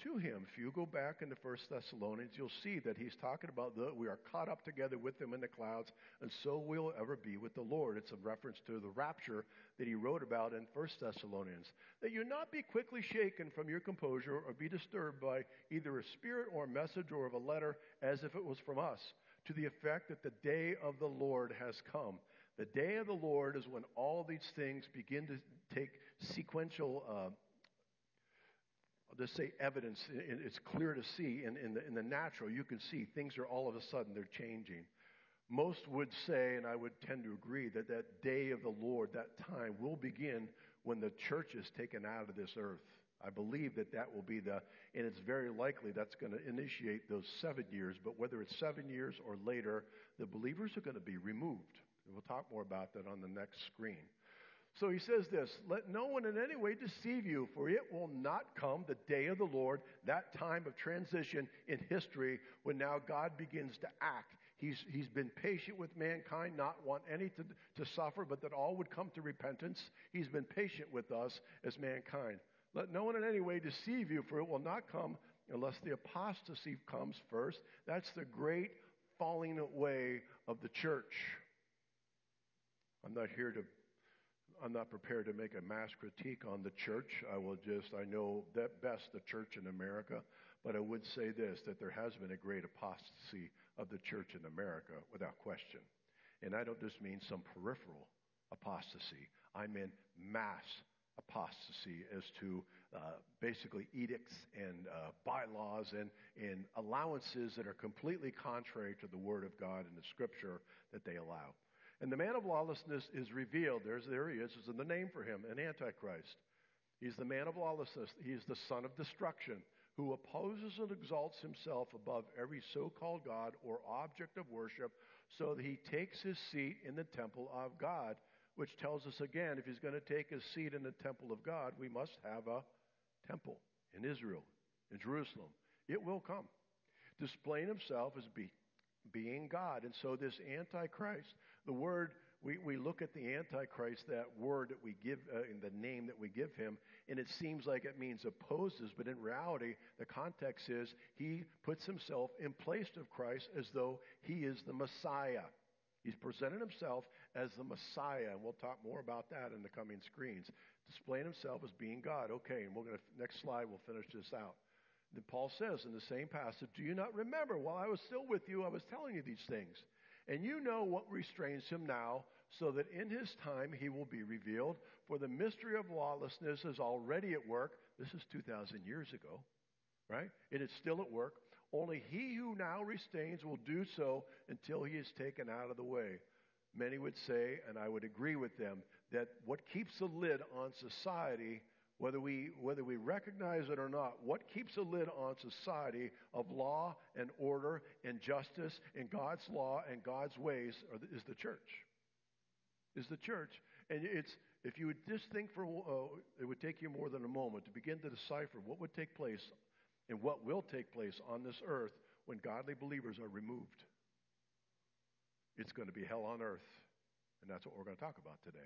Speaker 1: to him. If you go back into 1 Thessalonians, you'll see that he's talking about we are caught up together with him in the clouds, and so we'll ever be with the Lord. It's a reference to the rapture that he wrote about in 1 Thessalonians. That you not be quickly shaken from your composure or be disturbed by either a spirit or a message or of a letter as if it was from us, to the effect that the day of the Lord has come. The day of the Lord is when all these things begin to take sequential I'll just say evidence. It's clear to see in the natural. You can see things are all of a sudden they're changing. Most would say, and I would tend to agree, that that day of the Lord, that time, will begin when the church is taken out of this earth. I believe that will be and it's very likely that's going to initiate those 7 years. But whether it's 7 years or later, the believers are going to be removed. And we'll talk more about that on the next screen. So he says this, let no one in any way deceive you, for it will not come the day of the Lord, that time of transition in history when now God begins to act. He's been patient with mankind, not want any to suffer, but that all would come to repentance. He's been patient with us as mankind. Let no one in any way deceive you, for it will not come unless the apostasy comes first. That's the great falling away of the church. I'm not prepared to make a mass critique on the church. I know that best the church in America, but I would say this, that there has been a great apostasy of the church in America, without question. And I don't just mean some peripheral apostasy. I mean mass apostasy as to basically edicts and bylaws and allowances that are completely contrary to the Word of God and the Scripture that they allow. And the man of lawlessness is revealed. There he is. It's in the name for him, an Antichrist. He's the man of lawlessness. He's the son of destruction, who opposes and exalts himself above every so-called God or object of worship, so that he takes his seat in the temple of God, which tells us again, if he's going to take his seat in the temple of God, we must have a temple in Israel, in Jerusalem. It will come, displaying himself as being God. And so this Antichrist, the word, we look at the Antichrist, that word that we give, in the name that we give him, and it seems like it means opposes, but in reality, the context is he puts himself in place of Christ as though he is the Messiah. He's presented himself as the Messiah, and we'll talk more about that in the coming screens. Displaying himself as being God. Okay, and next slide, we'll finish this out. Then Paul says in the same passage, do you not remember while I was still with you, I was telling you these things? And you know what restrains him now, so that in his time he will be revealed. For the mystery of lawlessness is already at work. This is 2,000 years ago, right? And it's still at work. Only he who now restrains will do so until he is taken out of the way. Many would say, and I would agree with them, that what keeps a lid on society, whether we recognize it or not, what keeps a lid on society of law and order and justice and God's law and God's ways is the church. Is the church. And if you would just think it would take you more than a moment to begin to decipher what would take place and what will take place on this earth when godly believers are removed. It's going to be hell on earth. And that's what we're going to talk about today.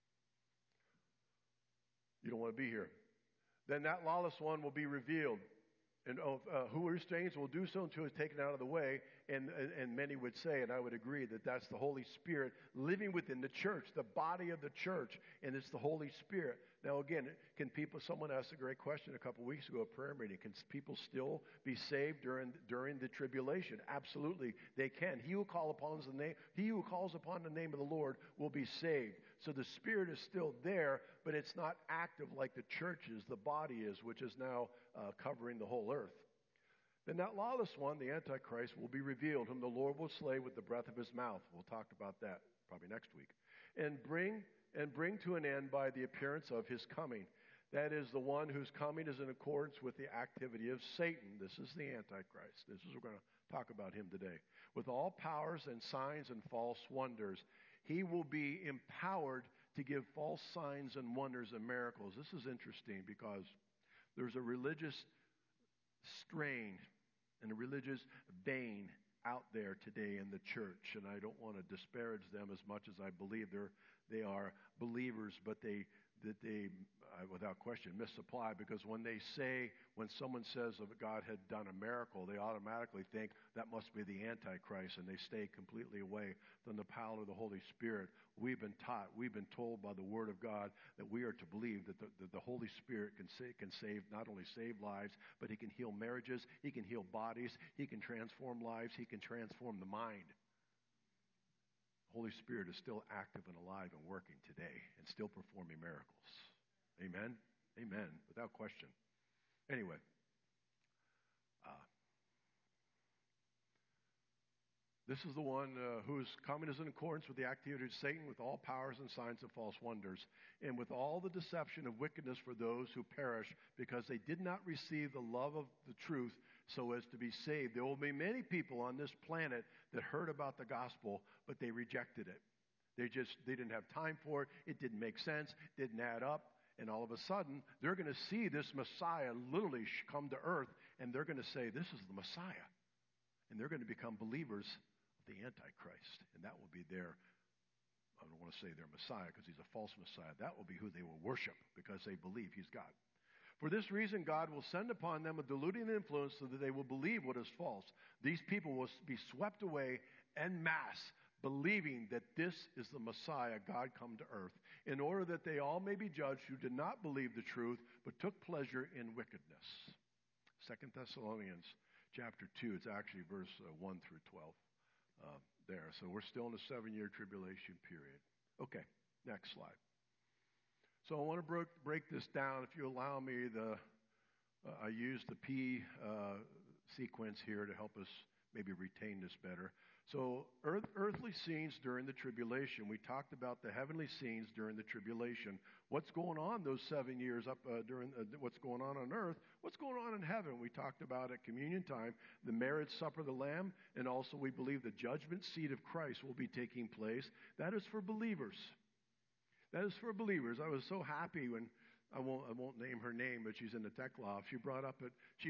Speaker 1: You don't want to be here. Then that lawless one will be revealed. And who restrains will do so until it's taken out of the way. And many would say, and I would agree, that that's the Holy Spirit living within the church, the body of the church, and it's the Holy Spirit. Now again, someone asked a great question a couple weeks ago at prayer meeting, can people still be saved during the tribulation? Absolutely, they can. He who calls upon the name of the Lord will be saved. So the Spirit is still there, but it's not active like the church is, the body is, which is now covering the whole earth. Then that lawless one, the Antichrist, will be revealed, whom the Lord will slay with the breath of his mouth. We'll talk about that probably next week. And bring to an end by the appearance of his coming. That is the one whose coming is in accordance with the activity of Satan. This is the Antichrist. We're going to talk about him today. With all powers and signs and false wonders. He will be empowered to give false signs and wonders and miracles. This is interesting because there's a religious strain and a religious vein out there today in the church, and I don't want to disparage them as much as I believe they are believers, but they without question, misapply, because when someone says that God had done a miracle, they automatically think that must be the Antichrist, and they stay completely away from the power of the Holy Spirit. We've been taught, we've been told by the Word of God that we are to believe that the Holy Spirit can save, not only save lives, but He can heal marriages, He can heal bodies, He can transform lives, He can transform the mind. Holy Spirit is still active and alive and working today and still performing miracles. Amen? Amen. Without question. Anyway. This is the one whose coming is in accordance with the activity of Satan, with all powers and signs of false wonders, and with all the deception of wickedness for those who perish, because they did not receive the love of the truth so as to be saved. There will be many people on this planet that heard about the gospel, but they rejected it. They didn't have time for it. It didn't make sense. Didn't add up. And all of a sudden, they're going to see this Messiah literally come to earth, and they're going to say, this is the Messiah. And they're going to become believers of the Antichrist. And that will be I don't want to say their Messiah because he's a false Messiah. That will be who they will worship because they believe he's God. For this reason, God will send upon them a deluding influence so that they will believe what is false. These people will be swept away en masse, believing that this is the Messiah, God come to earth, in order that they all may be judged who did not believe the truth, but took pleasure in wickedness. 2 Thessalonians chapter 2, it's actually verse 1 through 12 there. So we're still in the 7-year tribulation period. Okay, next slide. So I want to break this down. If you allow me, I use the P sequence here to help us maybe retain this better. So earthly scenes during the tribulation. We talked about the heavenly scenes during the tribulation. What's going on those 7 years up during what's going on earth? What's going on in heaven? We talked about at communion time, the marriage supper of the Lamb, and also we believe the judgment seat of Christ will be taking place. That is for believers. That is for believers. I was so happy when I won't name her name, but she's in the tech loft. She brought up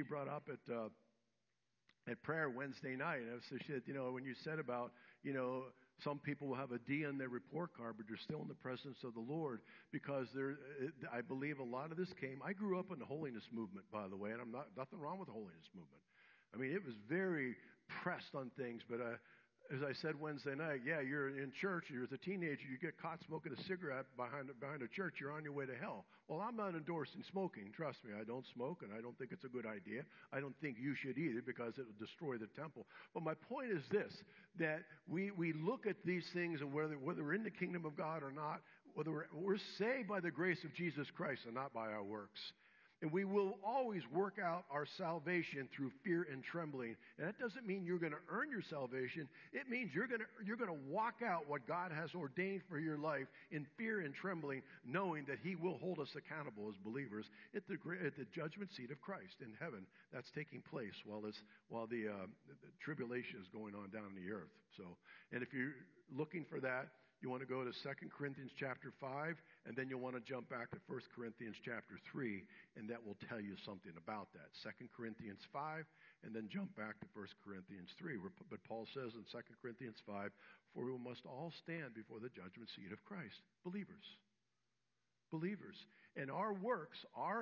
Speaker 1: at prayer Wednesday night. And so she said, when you said about, some people will have a D on their report card, but they're still in the presence of the Lord because I believe a lot of this came. I grew up in the holiness movement, by the way, and I'm nothing wrong with the holiness movement. I mean, it was very pressed on things, but as I said Wednesday night, yeah, you're in church, you're as a teenager, you get caught smoking a cigarette behind a church, you're on your way to hell. Well, I'm not endorsing smoking. Trust me, I don't smoke, and I don't think it's a good idea. I don't think you should either because it will destroy the temple. But my point is this, that we look at these things and whether we're in the kingdom of God or not, whether we're saved by the grace of Jesus Christ and not by our works. And we will always work out our salvation through fear and trembling. And that doesn't mean you're going to earn your salvation. It means you're going to walk out what God has ordained for your life in fear and trembling, knowing that He will hold us accountable as believers at the judgment seat of Christ in heaven. That's taking place while the tribulation is going on down on the earth. So, and if you're looking for that, you want to go to 2 Corinthians chapter 5, and then you'll want to jump back to 1 Corinthians chapter 3, and that will tell you something about that. 2 Corinthians 5, and then jump back to 1 Corinthians 3. But Paul says in 2 Corinthians 5, for we must all stand before the judgment seat of Christ. Believers. Believers. And our works,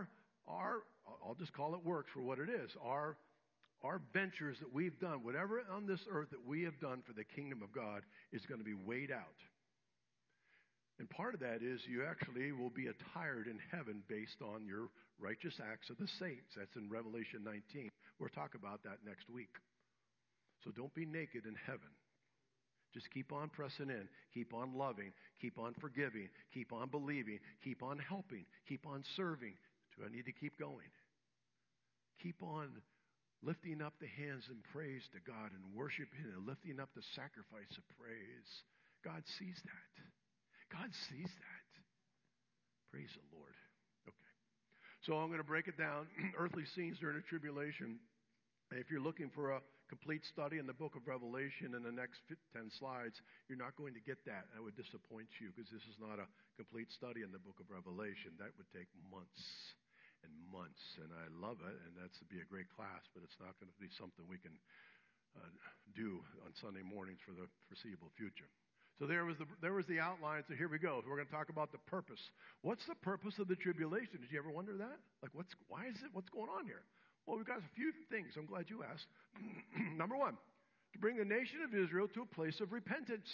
Speaker 1: I'll just call it works for what it is, our ventures that we've done, whatever on this earth that we have done for the kingdom of God is going to be weighed out. And part of that is you actually will be attired in heaven based on your righteous acts of the saints. That's in Revelation 19. We'll talk about that next week. So don't be naked in heaven. Just keep on pressing in. Keep on loving. Keep on forgiving. Keep on believing. Keep on helping. Keep on serving. Do I need to keep going? Keep on lifting up the hands in praise to God and worshiping and lifting up the sacrifice of praise. God sees that. God sees that. Praise the Lord. Okay. So I'm going to break it down. Earthly scenes during the tribulation. If you're looking for a complete study in the book of Revelation in the next 10 slides, you're not going to get that. I would disappoint you because this is not a complete study in the book of Revelation. That would take months and months, and I love it, and that's to be a great class, but it's not going to be something we can do on Sunday mornings for the foreseeable future. So there was the outline. So here we go. We're going to talk about the purpose. What's the purpose of the tribulation? Did you ever wonder that? Like, why is it? What's going on here? Well, we've got a few things. I'm glad you asked. Number one, to bring the nation of Israel to a place of repentance.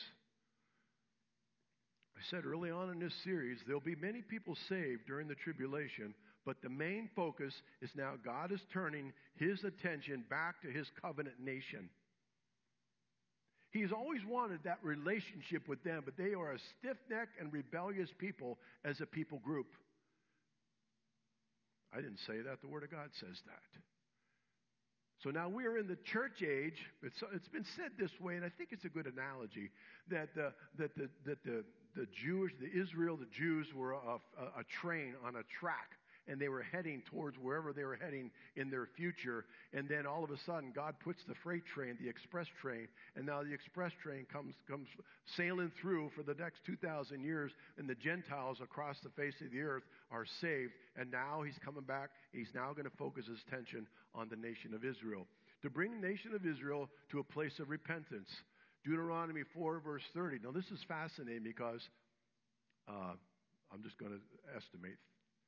Speaker 1: I said early on in this series, there'll be many people saved during the tribulation, but the main focus is now God is turning his attention back to his covenant nation. He's always wanted that relationship with them, but they are a stiff-necked and rebellious people as a people group. I didn't say that. The Word of God says that. So now we are in the church age. It's been said this way, and I think it's a good analogy, that the Jews were a train on a track, and they were heading towards wherever they were heading in their future. And then all of a sudden, God puts the freight train, the express train, and now the express train comes sailing through for the next 2,000 years, and the Gentiles across the face of the earth are saved. And now he's coming back. He's now going to focus his attention on the nation of Israel. To bring the nation of Israel to a place of repentance. Deuteronomy 4, verse 30. Now, this is fascinating because I'm just going to estimate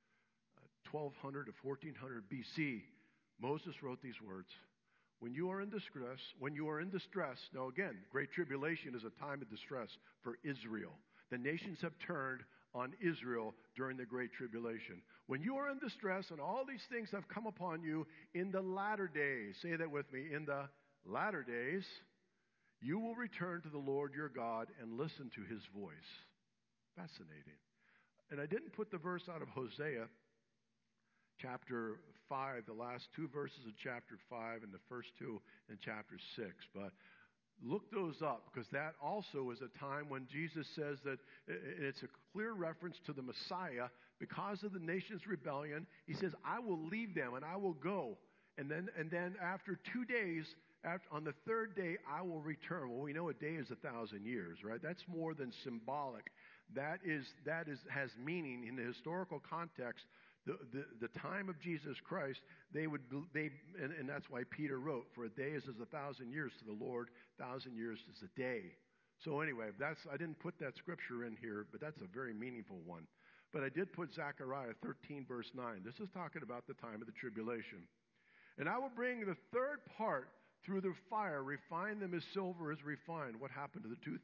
Speaker 1: 1200 to 1400 BC, Moses wrote these words. When you are in distress, now again, Great Tribulation is a time of distress for Israel. The nations have turned on Israel during the Great Tribulation. When you are in distress and all these things have come upon you in the latter days, say that with me, in the latter days, you will return to the Lord your God and listen to his voice. Fascinating. And I didn't put the verse out of Hosea chapter 5, the last two verses of chapter 5 and the first two in chapter 6. But look those up, because that also is a time when Jesus says that it's a clear reference to the Messiah. Because of the nation's rebellion, he says, I will leave them and I will go. And then after 2 days, on the third day, I will return. Well, we know a day is 1,000 years, right? That's more than symbolic. That has meaning in the historical context. The time of Jesus Christ, and that's why Peter wrote, for a day is as 1,000 years to the Lord, 1,000 years is a day. So anyway, I didn't put that scripture in here, but that's a very meaningful one. But I did put Zechariah 13, verse 9. This is talking about the time of the tribulation. And I will bring the third part through the fire, refine them as silver is refined. What happened to the 2/3?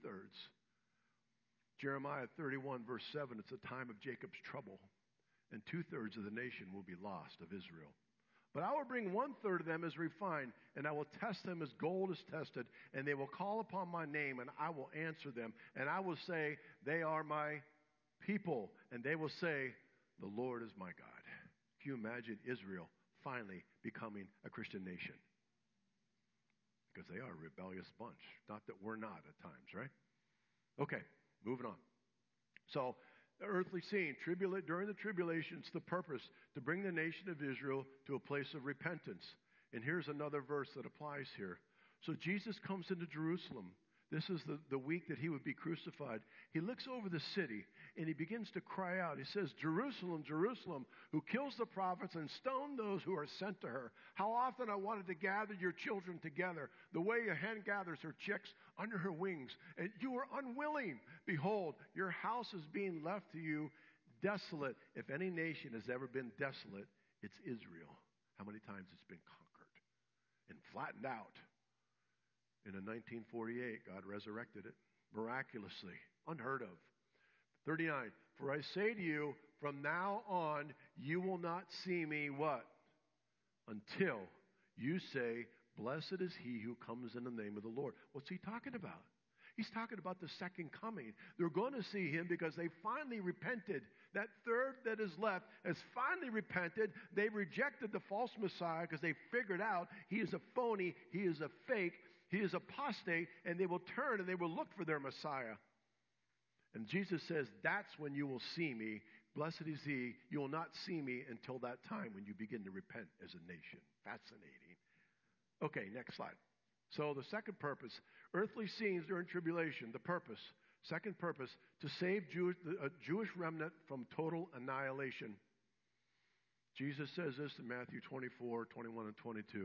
Speaker 1: Jeremiah 31, verse 7, it's a time of Jacob's trouble. And 2/3 of the nation will be lost of Israel. But I will bring 1/3 of them as refined, and I will test them as gold is tested, and they will call upon my name, and I will answer them. And I will say, they are my people. And they will say, the Lord is my God. Can you imagine Israel finally becoming a Christian nation? Because they are a rebellious bunch. Not that we're not at times, right? Okay, moving on. So, the earthly scene, during the tribulation, it's the purpose to bring the nation of Israel to a place of repentance. And here's another verse that applies here. So Jesus comes into Jerusalem. This is the week that he would be crucified. He looks over the city and he begins to cry out. He says, Jerusalem, Jerusalem, who kills the prophets and stone those who are sent to her. How often I wanted to gather your children together, the way a hen gathers her chicks under her wings, and you were unwilling. Behold, your house is being left to you desolate. If any nation has ever been desolate, it's Israel. How many times it's been conquered and flattened out. And in 1948, God resurrected it miraculously, unheard of. 39, for I say to you, from now on, you will not see me, what? Until you say, blessed is he who comes in the name of the Lord. What's he talking about? He's talking about the second coming. They're going to see him because they finally repented. That third that is left has finally repented. They rejected the false Messiah because they figured out he is a phony, he is a fake, he is apostate, and they will turn and they will look for their Messiah. And Jesus says, that's when you will see me. Blessed is he. You will not see me until that time when you begin to repent as a nation. Fascinating. Okay, next slide. So the second purpose, earthly scenes during tribulation. The purpose, second purpose, to save a Jewish remnant from total annihilation. Jesus says this in Matthew 24, 21, and 22.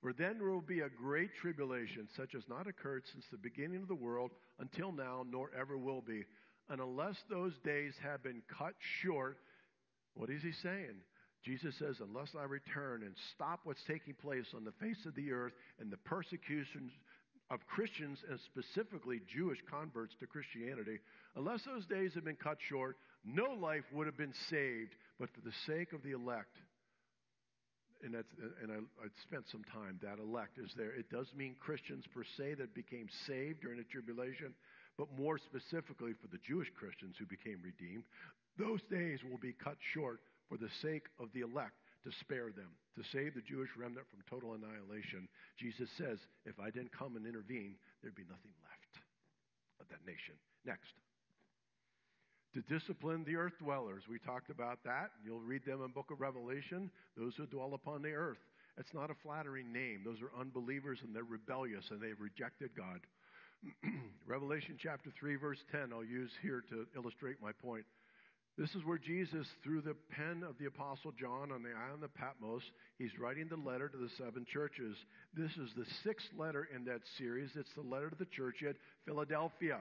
Speaker 1: For then there will be a great tribulation, such as not occurred since the beginning of the world until now, nor ever will be. And unless those days have been cut short, what is he saying? Jesus says, unless I return and stop what's taking place on the face of the earth and the persecutions of Christians, and specifically Jewish converts to Christianity, unless those days have been cut short, no life would have been saved. But for the sake of the elect, and I spent some time, that elect is there. It does mean Christians per se that became saved during the tribulation, but more specifically for the Jewish Christians who became redeemed, those days will be cut short for the sake of the elect, to spare them, to save the Jewish remnant from total annihilation. Jesus says, if I didn't come and intervene, there'd be nothing left of that nation. Next. To discipline the earth dwellers. We talked about that. You'll read them in the book of Revelation. Those who dwell upon the earth. It's not a flattering name. Those are unbelievers and they're rebellious and they've rejected God. Revelation chapter 3 verse 10 I'll use here to illustrate my point. This is where Jesus, through the pen of the Apostle John on the island of Patmos, he's writing the letter to the 7 churches. This is the 6th letter in that series. It's the letter to the church at Philadelphia.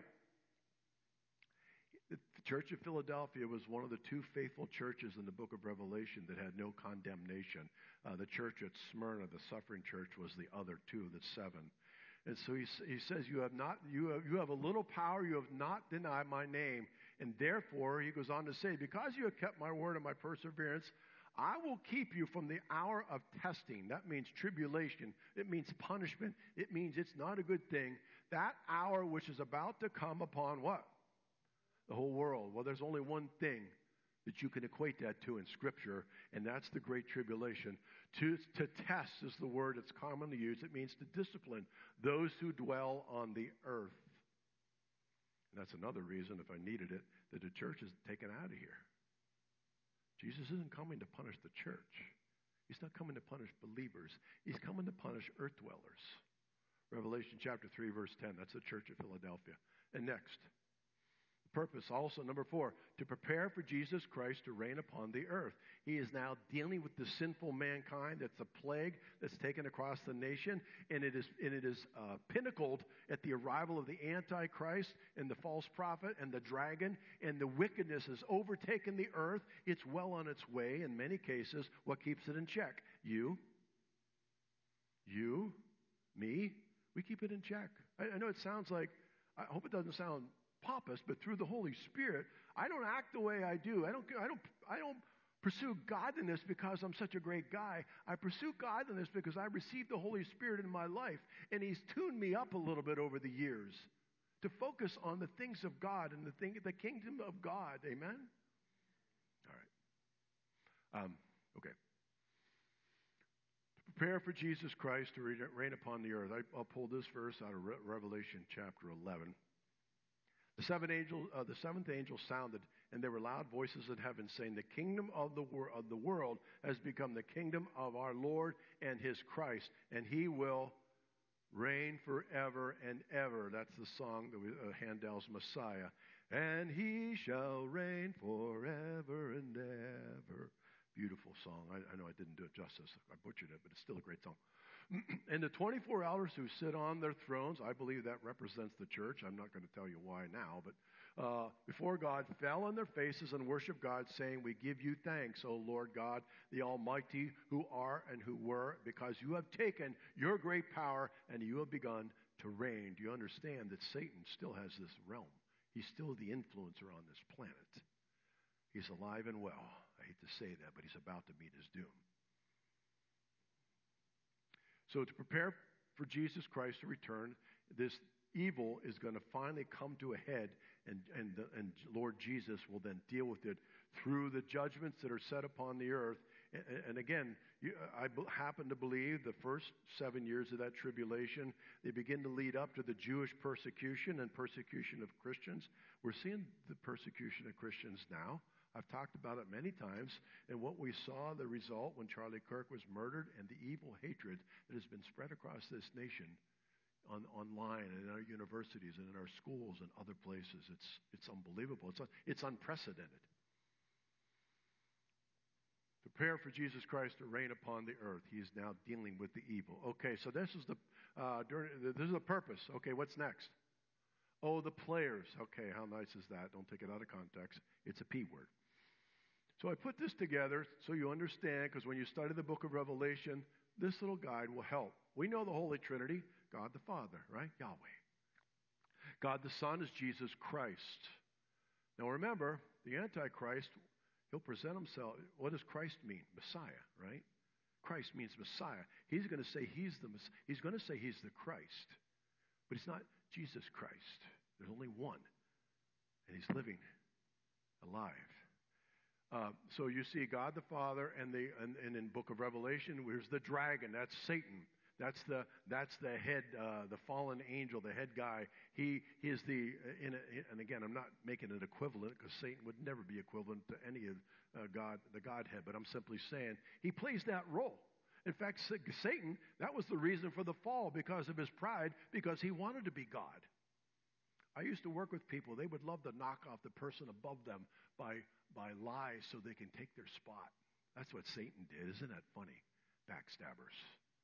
Speaker 1: The church of Philadelphia was one of the 2 faithful churches in the book of Revelation that had no condemnation. The church at Smyrna, the suffering church, was the other 2 of the 7. And so he says, you have a little power, you have not denied my name. And therefore, he goes on to say, because you have kept my word and my perseverance, I will keep you from the hour of testing. That means tribulation. It means punishment. It means it's not a good thing. That hour which is about to come upon what? The whole world. Well, there's only one thing that you can equate that to in Scripture, and that's the Great Tribulation. To test is the word that's commonly used. It means to discipline those who dwell on the earth. And that's another reason, if I needed it, that the church is taken out of here. Jesus isn't coming to punish the church. He's not coming to punish believers. He's coming to punish earth dwellers. Revelation chapter 3, verse 10. That's the church of Philadelphia. And next. Purpose also, number 4, to prepare for Jesus Christ to reign upon the earth. He is now dealing with the sinful mankind. That's a plague that's taken across the nation, and it is pinnacled at the arrival of the Antichrist and the false prophet and the dragon, and the wickedness has overtaken the earth. It's well on its way. In many cases, what keeps it in check? You, me, we keep it in check. I know it sounds like, I hope it doesn't sound pompous, but through the Holy Spirit, I don't act the way I do. I don't pursue godliness because I'm such a great guy. I pursue godliness because I received the Holy Spirit in my life, and He's tuned me up a little bit over the years to focus on the things of God and the kingdom of God. Amen. All right. Okay. To prepare for Jesus Christ to reign upon the earth. I'll pull this verse out of Revelation chapter 11. The seventh angel sounded, and there were loud voices in heaven saying, the kingdom of the world has become the kingdom of our Lord and His Christ, and He will reign forever and ever. That's the song, Handel's Messiah. And He shall reign forever and ever. Beautiful song. I know I didn't do it justice. I butchered it, but it's still a great song. And the 24 elders who sit on their thrones, I believe that represents the church. I'm not going to tell you why now, but before God fell on their faces and worshiped God, saying, we give you thanks, O Lord God, the Almighty, who are and who were, because you have taken your great power and you have begun to reign. Do you understand that Satan still has this realm? He's still the influencer on this planet. He's alive and well. I hate to say that, but he's about to meet his doom. So to prepare for Jesus Christ to return, this evil is going to finally come to a head, and Lord Jesus will then deal with it through the judgments that are set upon the earth. And again, I happen to believe the first 7 years of that tribulation, they begin to lead up to the Jewish persecution and persecution of Christians. We're seeing the persecution of Christians now. I've talked about it many times, and what we saw, the result when Charlie Kirk was murdered, and the evil hatred that has been spread across this nation online and in our universities and in our schools and other places. It's unbelievable. It's unprecedented. Prepare for Jesus Christ to reign upon the earth. He is now dealing with the evil. Okay, so this is the purpose. Okay, what's next? Oh, the players. Okay, how nice is that? Don't take it out of context. It's a P word. So I put this together so you understand, because when you study the book of Revelation, this little guide will help. We know the Holy Trinity, God the Father, right? Yahweh. God the Son is Jesus Christ. Now remember, the Antichrist, he'll present himself. What does Christ mean? Messiah, right? Christ means Messiah. He's going to say he's the Christ. But he's not Jesus Christ. There's only one. And he's living, alive. So you see God the Father, and in Book of Revelation, there's the dragon. That's Satan. That's the head, the fallen angel, the head guy. He is and again, I'm not making it equivalent, because Satan would never be equivalent to any of the Godhead. But I'm simply saying he plays that role. In fact, Satan, that was the reason for the fall, because of his pride, because he wanted to be God. I used to work with people. They would love to knock off the person above them by lies so they can take their spot. That's what Satan did. Isn't that funny? Backstabbers.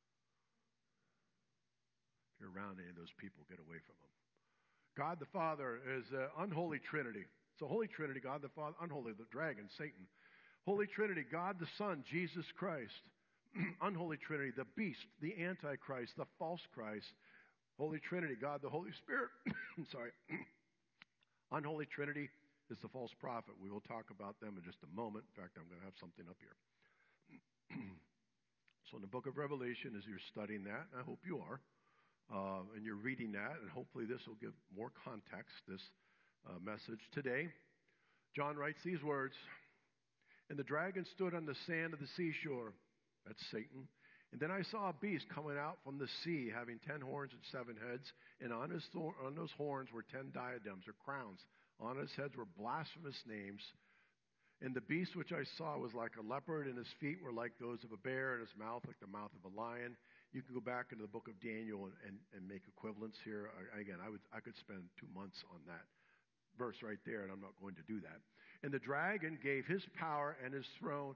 Speaker 1: If you're around any of those people, get away from them. God the Father is an unholy trinity. So Holy Trinity, God the Father, unholy, the dragon, Satan. Holy Trinity, God the Son, Jesus Christ. Unholy Trinity, the beast, the Antichrist, the false Christ. Holy Trinity, God the Holy Spirit. I'm sorry. Unholy Trinity is the false prophet. We will talk about them in just a moment. In fact, I'm going to have something up here. So in the book of Revelation, as you're studying that, and I hope you are, and you're reading that, and hopefully this will give more context, this message today. John writes these words, "And the dragon stood on the sand of the seashore." That's Satan. "And then I saw a beast coming out from the sea, having 10 horns and 7 heads, and on those horns were 10 diadems, or crowns. On his heads were blasphemous names. And the beast which I saw was like a leopard, and his feet were like those of a bear, and his mouth like the mouth of a lion." You can go back into the book of Daniel and make equivalents here. Again, I could spend 2 months on that verse right there, and I'm not going to do that. "And the dragon gave his power and his throne,"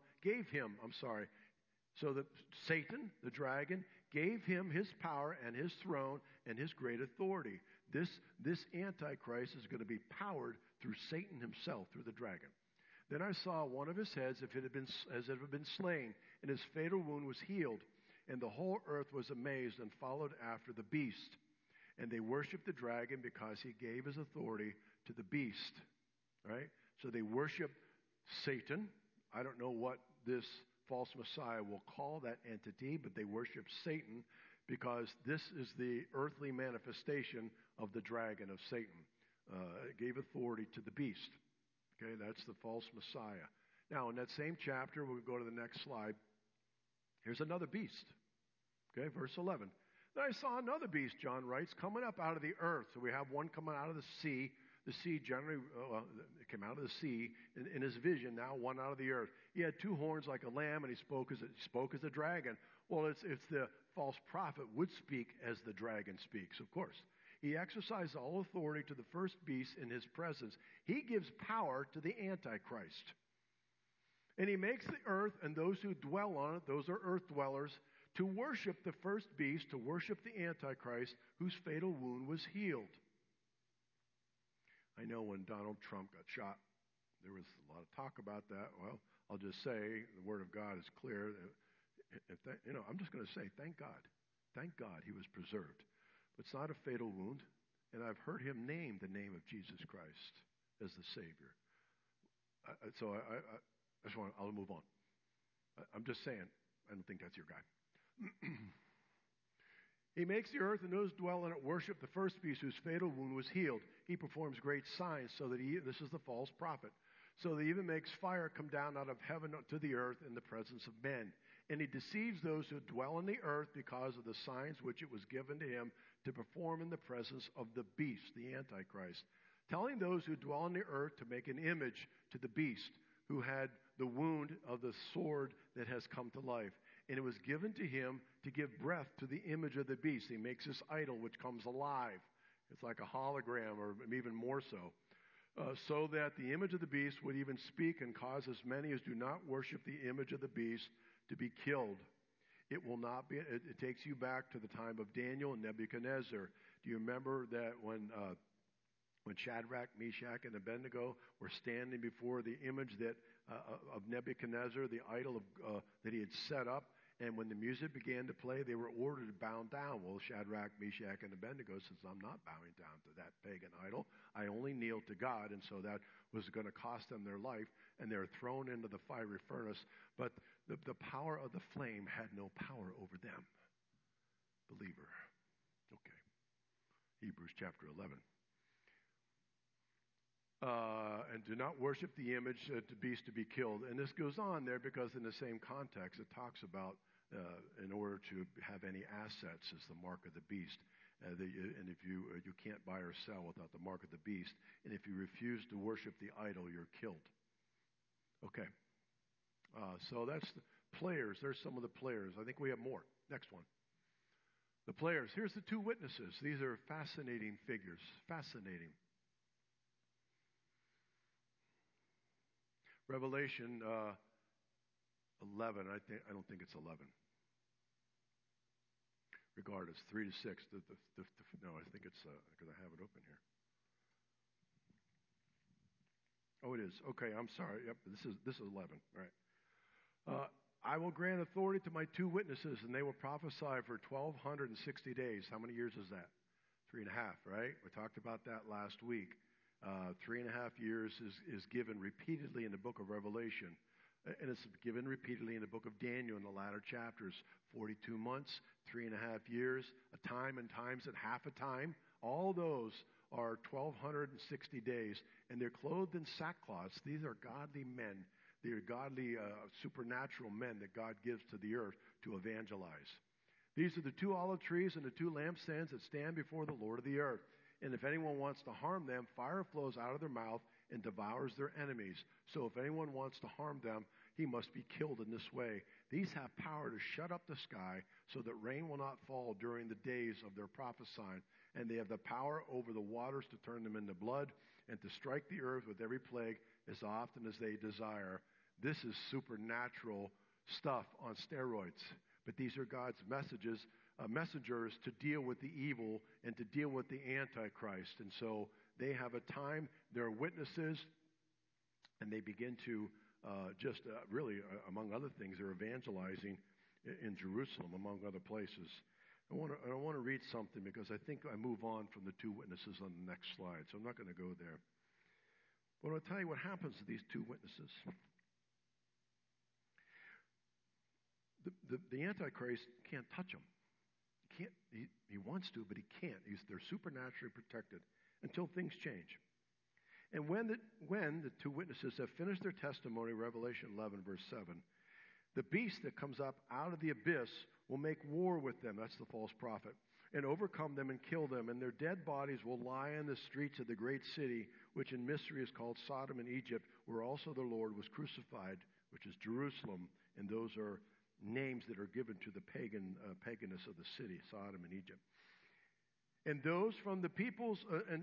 Speaker 1: So Satan, the dragon, gave him his power and his throne and his great authority. This Antichrist is going to be powered through Satan himself, through the dragon. "Then I saw one of his heads as it had been slain, and his fatal wound was healed. And the whole earth was amazed and followed after the beast. And they worshiped the dragon because he gave his authority to the beast." Right? So they worship Satan. I don't know what this false Messiah will call that entity, but they worship Satan because this is the earthly manifestation of the dragon, of Satan. It gave authority to the beast. Okay, that's the false Messiah. Now, in that same chapter, we'll go to the next slide. Here's another beast. Okay, verse 11. "Then I saw another beast," John writes, "coming up out of the earth." So we have one coming out of the sea. The sea generally, it came out of the sea in his vision, now one out of the earth. He had 2 horns like a lamb, and he spoke as a dragon. Well, it's the false prophet would speak as the dragon speaks, of course. "He exercised all authority to the first beast in his presence." He gives power to the Antichrist. "And he makes the earth and those who dwell on it," those are earth dwellers, "to worship the first beast," to worship the Antichrist, "whose fatal wound was healed." I know when Donald Trump got shot, there was a lot of talk about that. Well, I'll just say the Word of God is clear. I'm just going to say, thank God. Thank God he was preserved. But it's not a fatal wound, and I've heard him name the name of Jesus Christ as the Savior. I'll move on. I'm just saying, I don't think that's your guy. "He makes the earth and those who dwell in it worship the first beast whose fatal wound was healed. He performs great signs so that this is the false prophet, so that he even makes fire come down out of heaven to the earth in the presence of men. And he deceives those who dwell on the earth because of the signs which it was given to him to perform in the presence of the beast," the Antichrist, "telling those who dwell on the earth to make an image to the beast who had the wound of the sword that has come to life. And it was given to him to give breath to the image of the beast." He makes this idol which comes alive. It's like a hologram, or even more so. so that the image of the beast would even speak and cause as many as do not worship the image of the beast to be killed. It will not be, it takes you back to the time of Daniel and Nebuchadnezzar. Do you remember that when Shadrach, Meshach, and Abednego were standing before the image that of Nebuchadnezzar, the idol that he had set up, and when the music began to play, they were ordered to bow down. Well, Shadrach, Meshach, and Abednego says, I'm not bowing down to that pagan idol. I only kneel to God, and so that was going to cost them their life, and they were thrown into the fiery furnace. But the power of the flame had no power over them. Believer. Okay. Hebrews chapter 11. And do not worship the image of the beast to be killed. And this goes on there because in the same context it talks about in order to have any assets is the mark of the beast. And if you can't buy or sell without the mark of the beast. And if you refuse to worship the idol, you're killed. Okay. So that's the players. There's some of the players. I think we have more. Next one. The players. Here's the two witnesses. These are fascinating figures. Fascinating. Revelation 11. I don't think it's 11. Regardless, 3 to 6. No, I think it's because I have it open here. Oh, it is. Okay, I'm sorry. Yep, this is 11. All right. I will grant authority to my two witnesses, and they will prophesy for 1,260 days. How many years is that? 3.5, right? We talked about that last week. 3.5 years is given repeatedly in the book of Revelation. And it's given repeatedly in the book of Daniel in the latter chapters. 42 months, 3.5 years, a time and times at half a time. All those are 1,260 days. And they're clothed in sackcloths. These are godly men. They are godly supernatural men that God gives to the earth to evangelize. These are the two olive trees and the two lampstands that stand before the Lord of the earth. And if anyone wants to harm them, fire flows out of their mouth and devours their enemies. So if anyone wants to harm them, he must be killed in this way. These have power to shut up the sky so that rain will not fall during the days of their prophesying. And they have the power over the waters to turn them into blood and to strike the earth with every plague as often as they desire. This is supernatural stuff on steroids. But these are God's messengers to deal with the evil and to deal with the Antichrist. And so they have a time, they're witnesses, and they begin to really, among other things, they're evangelizing in Jerusalem, among other places. I want to read something because I think I move on from the two witnesses on the next slide, so I'm not going to go there. But I'll tell you what happens to these two witnesses. The Antichrist can't touch them. He wants to, but he can't. They're supernaturally protected until things change. And when the two witnesses have finished their testimony, Revelation 11, verse 7, the beast that comes up out of the abyss will make war with them, that's the false prophet, and overcome them and kill them, and their dead bodies will lie in the streets of the great city, which in mystery is called Sodom and Egypt, where also the Lord was crucified, which is Jerusalem, and those are names that are given to the paganness of the city, Sodom and Egypt. And those from the peoples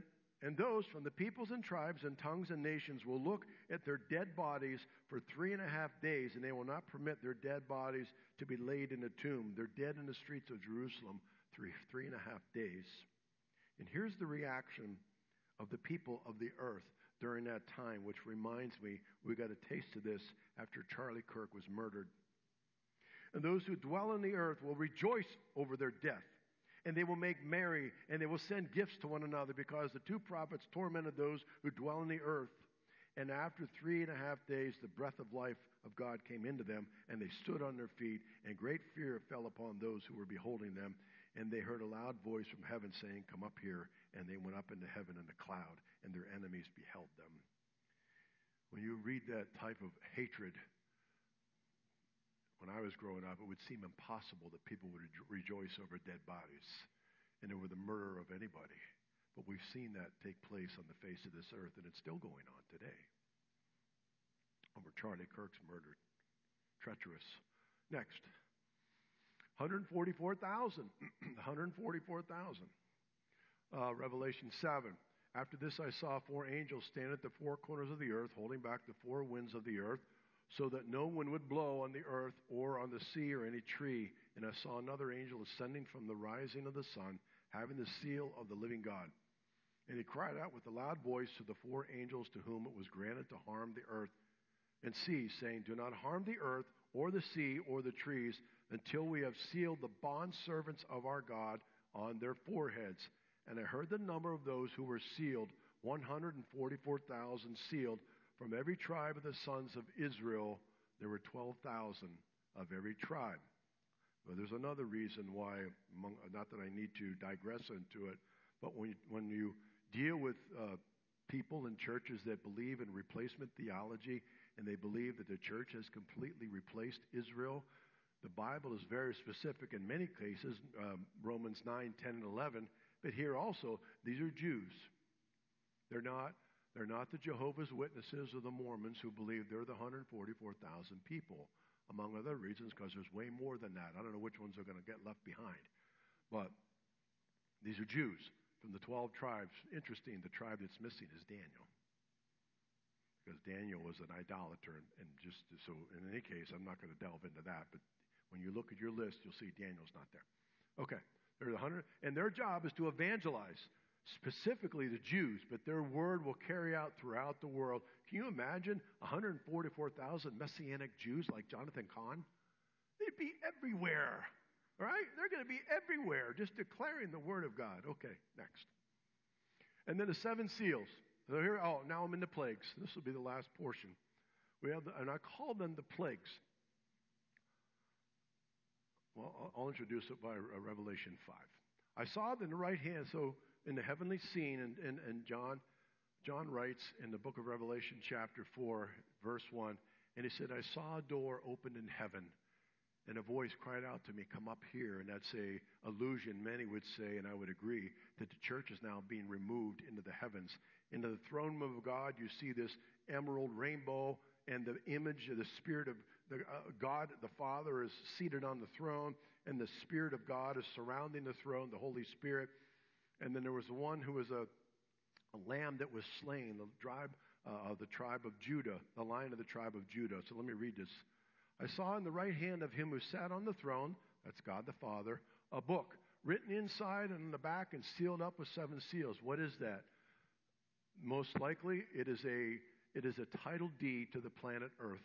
Speaker 1: and tribes and tongues and nations will look at their dead bodies for 3.5 days, and they will not permit their dead bodies to be laid in a tomb. They're dead in the streets of Jerusalem 3.5 days. And here's the reaction of the people of the earth during that time, which reminds me, we got a taste of this after Charlie Kirk was murdered. And those who dwell on the earth will rejoice over their death. And they will make merry, and they will send gifts to one another, because the two prophets tormented those who dwell on the earth. And after 3.5 days, the breath of life of God came into them, and they stood on their feet, and great fear fell upon those who were beholding them. And they heard a loud voice from heaven saying, "Come up here." And they went up into heaven in a cloud, and their enemies beheld them. When you read that type of hatred, when I was growing up, it would seem impossible that people would rejoice over dead bodies and over the murder of anybody. But we've seen that take place on the face of this earth, and it's still going on today. Over Charlie Kirk's murdered. Treacherous. Next. 144,000. 144,000. Revelation 7. After this I saw 4 angels stand at the 4 corners of the earth, holding back the 4 winds of the earth, so that no wind would blow on the earth or on the sea or any tree. And I saw another angel ascending from the rising of the sun, having the seal of the living God. And he cried out with a loud voice to the 4 angels to whom it was granted to harm the earth and sea, saying, do not harm the earth or the sea or the trees until we have sealed the bondservants of our God on their foreheads. And I heard the number of those who were sealed, 144,000 sealed. From every tribe of the sons of Israel, there were 12,000 of every tribe. Well, there's another reason why, not that I need to digress into it, but when you deal with people in churches that believe in replacement theology and they believe that the church has completely replaced Israel, the Bible is very specific in many cases, Romans 9, 10, and 11, but here also, these are Jews. They're not the Jehovah's Witnesses or the Mormons who believe they're the 144,000 people, among other reasons, because there's way more than that. I don't know which ones are going to get left behind. But these are Jews from the 12 tribes. Interesting, the tribe that's missing is Daniel, because Daniel was an idolater. And just so, in any case, I'm not going to delve into that. But when you look at your list, you'll see Daniel's not there. Okay, they're the 100, and their job is to evangelize, specifically the Jews, but their word will carry out throughout the world. Can you imagine 144,000 Messianic Jews like Jonathan Cahn? They'd be everywhere, right? They're going to be everywhere, just declaring the word of God. Okay, next. And then the 7 seals. So here, now I'm in the plagues. This will be the last portion. We have, and I call them the plagues. Well, I'll introduce it by Revelation 5. I saw it in the right hand, so in the heavenly scene, and John writes in the book of Revelation chapter 4, verse 1, and he said, I saw a door opened in heaven, and a voice cried out to me, come up here. And that's a allusion, many would say, and I would agree, that the church is now being removed into the heavens. Into the throne room of God, you see this emerald rainbow, and the image of the Spirit of God, the Father, is seated on the throne, and the Spirit of God is surrounding the throne, the Holy Spirit. And then there was one who was a lamb that was slain, the tribe of Judah, the Lion of the tribe of Judah. So let me read this. I saw in the right hand of him who sat on the throne, that's God the Father, a book written inside and in the back and sealed up with 7 seals. What is that? Most likely, it is a title deed to the planet Earth.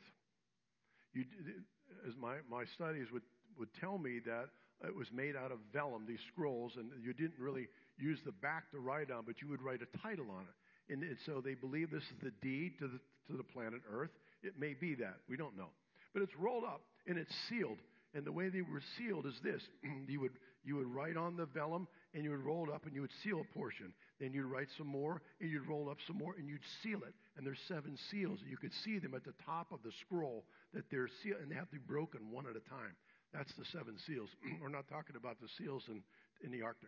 Speaker 1: As my studies would tell me that it was made out of vellum, these scrolls, and you didn't really use the back to write on, but you would write a title on it. And so they believe this is the deed to the planet Earth. It may be that. We don't know. But it's rolled up, and it's sealed. And the way they were sealed is this. You would write on the vellum, and you would roll it up, and you would seal a portion. Then you'd write some more, and you'd roll up some more, and you'd seal it. And there's 7 seals. You could see them at the top of the scroll that they're sealed, and they have to be broken one at a time. That's the 7 seals. We're not talking about the seals in the Arctic.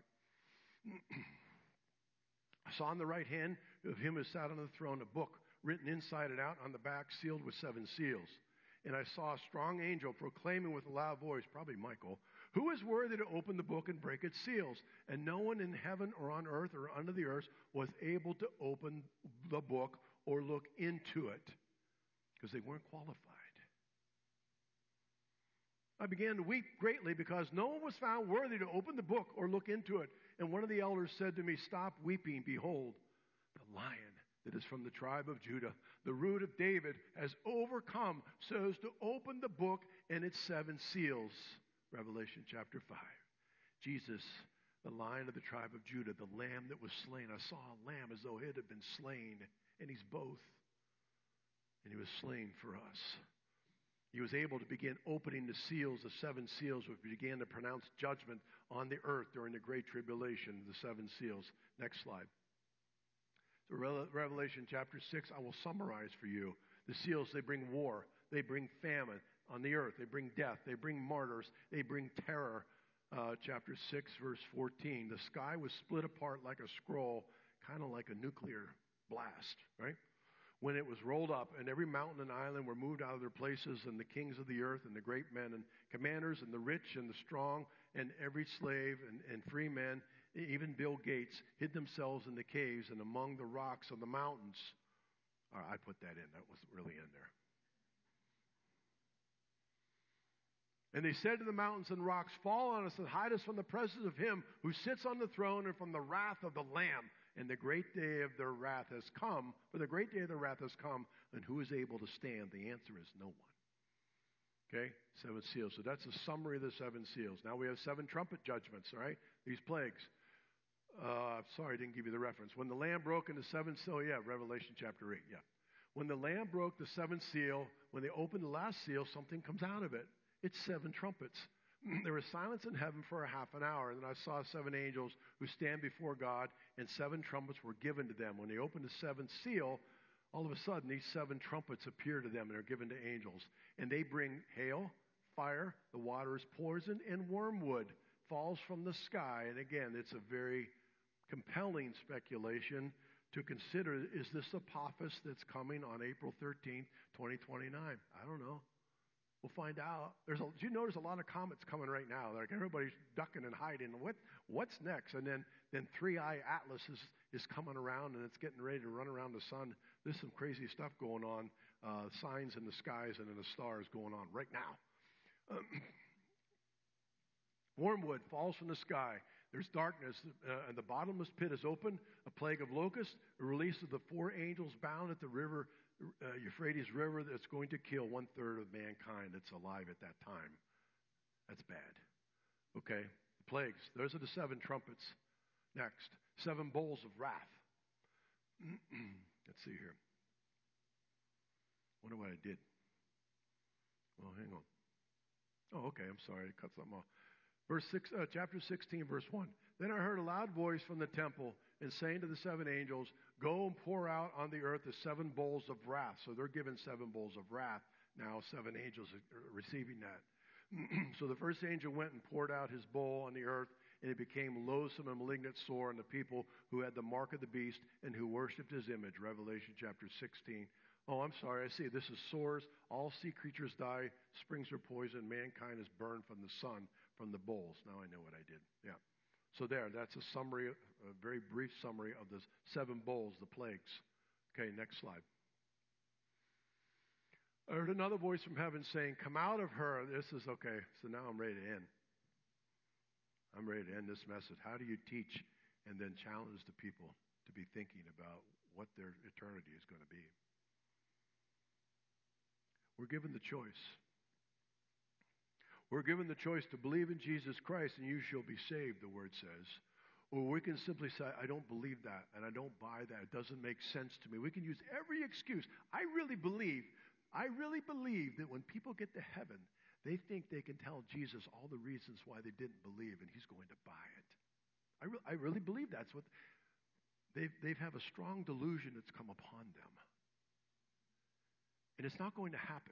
Speaker 1: I saw on the right hand of him who sat on the throne a book written inside and out, on the back sealed with 7 seals. And I saw a strong angel proclaiming with a loud voice, probably Michael, who is worthy to open the book and break its seals? And no one in heaven or on earth or under the earth was able to open the book or look into it, because they weren't qualified. I began to weep greatly because no one was found worthy to open the book or look into it. And one of the elders said to me, stop weeping. Behold, the Lion that is from the tribe of Judah, the root of David, has overcome so as to open the book and its 7 seals. Revelation chapter 5. Jesus, the Lion of the tribe of Judah, the Lamb that was slain. I saw a lamb as though it had been slain, and he's both. And he was slain for us. He was able to begin opening the seals, the 7 seals, which began to pronounce judgment on the earth during the Great Tribulation, the 7 seals. Next slide. So Revelation chapter 6, I will summarize for you. The seals, they bring war. They bring famine on the earth. They bring death. They bring martyrs. They bring terror. Chapter 6, verse 14. The sky was split apart like a scroll, kind of like a nuclear blast, right? When it was rolled up, and every mountain and island were moved out of their places, and the kings of the earth, and the great men, and commanders, and the rich, and the strong, and every slave, and free men, even Bill Gates, hid themselves in the caves and among the rocks of the mountains. I put that in. That wasn't really in there. And they said to the mountains and rocks, fall on us and hide us from the presence of him who sits on the throne and from the wrath of the Lamb. And the great day of their wrath has come, for the great day of their wrath has come, and who is able to stand? The answer is no one. Okay? 7 seals. So that's a summary of the 7 seals. Now we have 7 trumpet judgments, all right? These plagues. Sorry, I didn't give you the reference. When the Lamb broke into 7 seals, Revelation chapter 8, yeah. When the Lamb broke the 7th seal, when they opened the last seal, something comes out of it. It's 7 trumpets. There was silence in heaven for a half an hour, and then I saw 7 angels who stand before God, and 7 trumpets were given to them. When they opened the 7th seal, all of a sudden these 7 trumpets appear to them and are given to angels. And they bring hail, fire, the water is poison, and wormwood falls from the sky. And again, it's a very compelling speculation to consider, is this Apophis that's coming on April 13th, 2029? I don't know. We'll find out. You notice a lot of comets coming right now. Like everybody's ducking and hiding. What's next? And then 3i Atlas is coming around, and it's getting ready to run around the sun. There's some crazy stuff going on, signs in the skies and in the stars going on right now. Wormwood falls from the sky. There's darkness, and the bottomless pit is open. A plague of locusts, a release of the 4 angels bound at the river, Euphrates River, that's going to kill 1/3 of mankind that's alive at that time. That's bad. Okay, the plagues. Those are the 7 trumpets. Next, 7 bowls of wrath. Let's see here. Wonder what I did. Well, hang on. Oh, okay. I'm sorry. I cut something off. Chapter 16, verse 1. Then I heard a loud voice from the temple and saying to the 7 angels, go and pour out on the earth the 7 bowls of wrath. So they're given 7 bowls of wrath. Now 7 angels are receiving that. So the first angel went and poured out his bowl on the earth, and it became loathsome and malignant sore on the people who had the mark of the beast and who worshipped his image. Revelation chapter 16. Oh, I'm sorry. I see. This is sores. All sea creatures die. Springs are poisoned. Mankind is burned from the sun, from the bowls. Now I know what I did. Yeah. So that's a summary, a very brief summary of the 7 bowls, the plagues. Okay, next slide. I heard another voice from heaven saying, come out of her. This is okay. So now I'm ready to end. I'm ready to end this message. How do you teach and then challenge the people to be thinking about what their eternity is going to be? We're given the choice. We're given the choice to believe in Jesus Christ and you shall be saved, the word says. Or we can simply say, I don't believe that and I don't buy that. It doesn't make sense to me. We can use every excuse. I really believe that when people get to heaven, they think they can tell Jesus all the reasons why they didn't believe and he's going to buy it. I really believe that's what they have a strong delusion that's come upon them. And it's not going to happen.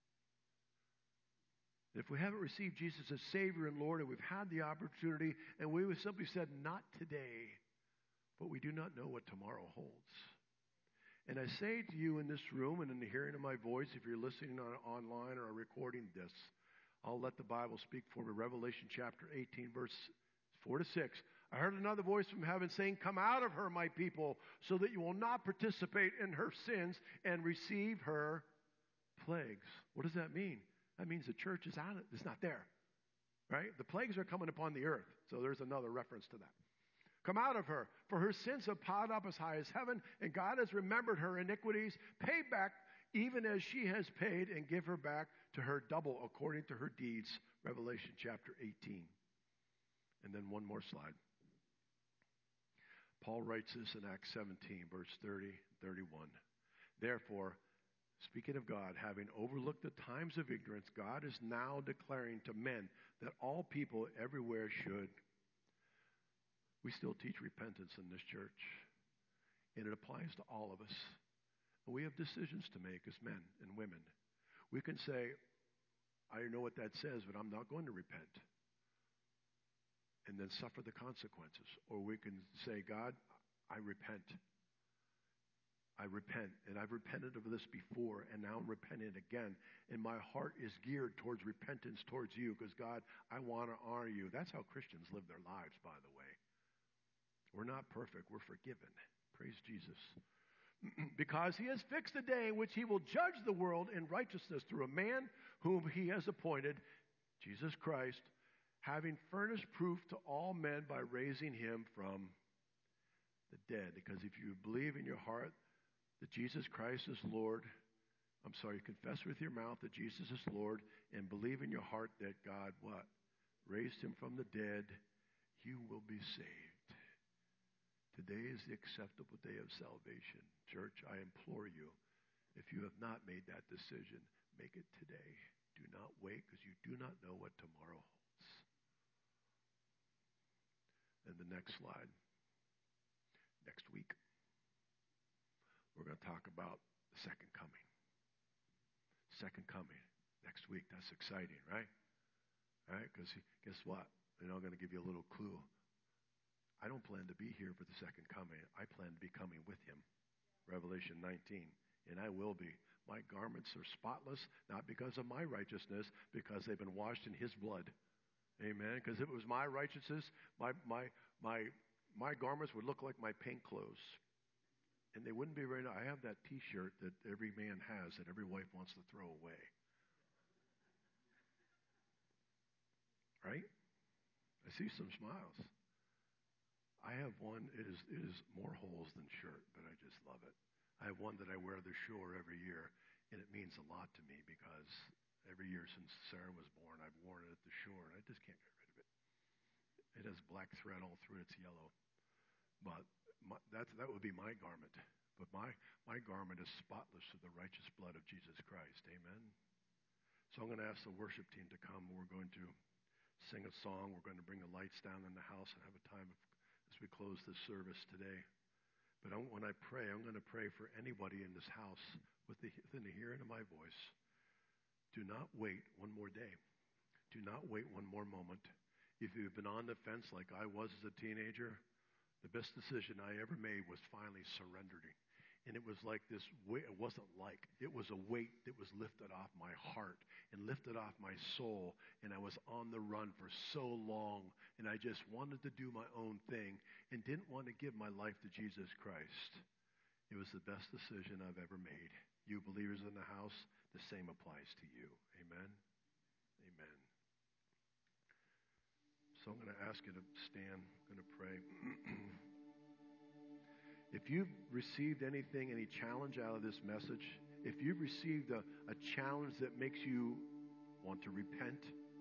Speaker 1: If we haven't received Jesus as Savior and Lord, and we've had the opportunity, and we have simply said, not today, but we do not know what tomorrow holds. And I say to you in this room and in the hearing of my voice, if you're listening online or recording this, I'll let the Bible speak for me. Revelation chapter 18, verse 4 to 6. I heard another voice from heaven saying, come out of her, my people, so that you will not participate in her sins and receive her plagues. What does that mean? That means the church is out. It's not there, right? The plagues are coming upon the earth. So there's another reference to that. Come out of her, for her sins have piled up as high as heaven, and God has remembered her iniquities. Pay back even as she has paid, and give her back to her double according to her deeds. Revelation chapter 18. And then one more slide. Paul writes this in Acts 17, verse 30, 31. Therefore, speaking of God, having overlooked the times of ignorance, God is now declaring to men that all people everywhere should. We still teach repentance in this church, and it applies to all of us. And we have decisions to make as men and women. We can say, I know what that says, but I'm not going to repent, and then suffer the consequences. Or we can say, God, I repent. I repent, and I've repented of this before, and now I'm repenting again. And my heart is geared towards repentance towards you, because God, I want to honor you. That's how Christians live their lives, by the way. We're not perfect. We're forgiven. Praise Jesus. Because he has fixed a day in which he will judge the world in righteousness through a man whom he has appointed, Jesus Christ, having furnished proof to all men by raising him from the dead. Because if you believe in your heart that Jesus Christ is Lord, confess with your mouth that Jesus is Lord, and believe in your heart that God, what? Raised him from the dead, you will be saved. Today is the acceptable day of salvation. Church, I implore you, if you have not made that decision, make it today. Do not wait, because you do not know what tomorrow holds. And the next slide. Next week, we're going to talk about the second coming. Second coming. Next week. That's exciting, right? All right? Because guess what? And I'm going to give you a little clue. I don't plan to be here for the second coming. I plan to be coming with him. Revelation 19. And I will be. My garments are spotless, not because of my righteousness, because they've been washed in his blood. Amen. Because if it was my righteousness, my garments would look like my paint clothes. And they wouldn't be very nice. I have that T-shirt that every man has that every wife wants to throw away. Right? I see some smiles. I have one. It is more holes than shirt, but I just love it. I have one that I wear the shore every year, and it means a lot to me because every year since Sarah was born, I've worn it at the shore, and I just can't get rid of it. It has black thread all through it. It's yellow. But that would be my garment. But my garment is spotless through the righteous blood of Jesus Christ. Amen? So I'm going to ask the worship team to come. We're going to sing a song. We're going to bring the lights down in the house and have a time as we close this service today. But when I pray, I'm going to pray for anybody in this house within the hearing of my voice. Do not wait one more day. Do not wait one more moment. If you've been on the fence like I was as a teenager, the best decision I ever made was finally surrendering. And it was like this weight. It was a weight that was lifted off my heart and lifted off my soul. And I was on the run for so long. And I just wanted to do my own thing and didn't want to give my life to Jesus Christ. It was the best decision I've ever made. You believers in the house, the same applies to you. Amen? Amen. So I'm going to ask you to stand. I'm going to pray. If you've received anything, any challenge out of this message, if you've received a challenge that makes you want to repent,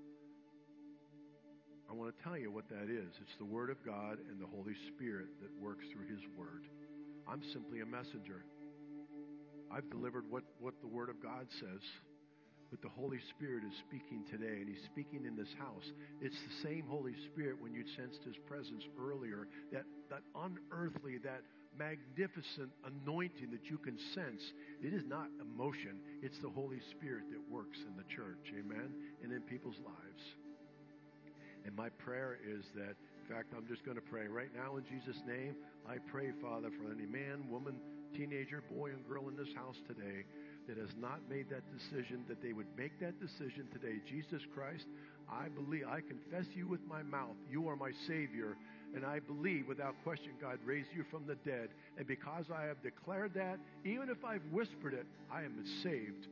Speaker 1: I want to tell you what that is. It's the Word of God and the Holy Spirit that works through His Word. I'm simply a messenger. I've delivered what the Word of God says. But the Holy Spirit is speaking today, and He's speaking in this house. It's the same Holy Spirit when you sensed His presence earlier, that unearthly, that magnificent anointing that you can sense. It is not emotion. It's the Holy Spirit that works in the church, amen, and in people's lives. And my prayer is that, in fact, I'm just going to pray right now in Jesus' name. I pray, Father, for any man, woman, teenager, boy, and girl in this house today that has not made that decision, that they would make that decision today. Jesus Christ, I believe, I confess you with my mouth. You are my Savior. And I believe, without question, God raised you from the dead. And because I have declared that, even if I've whispered it, I am saved.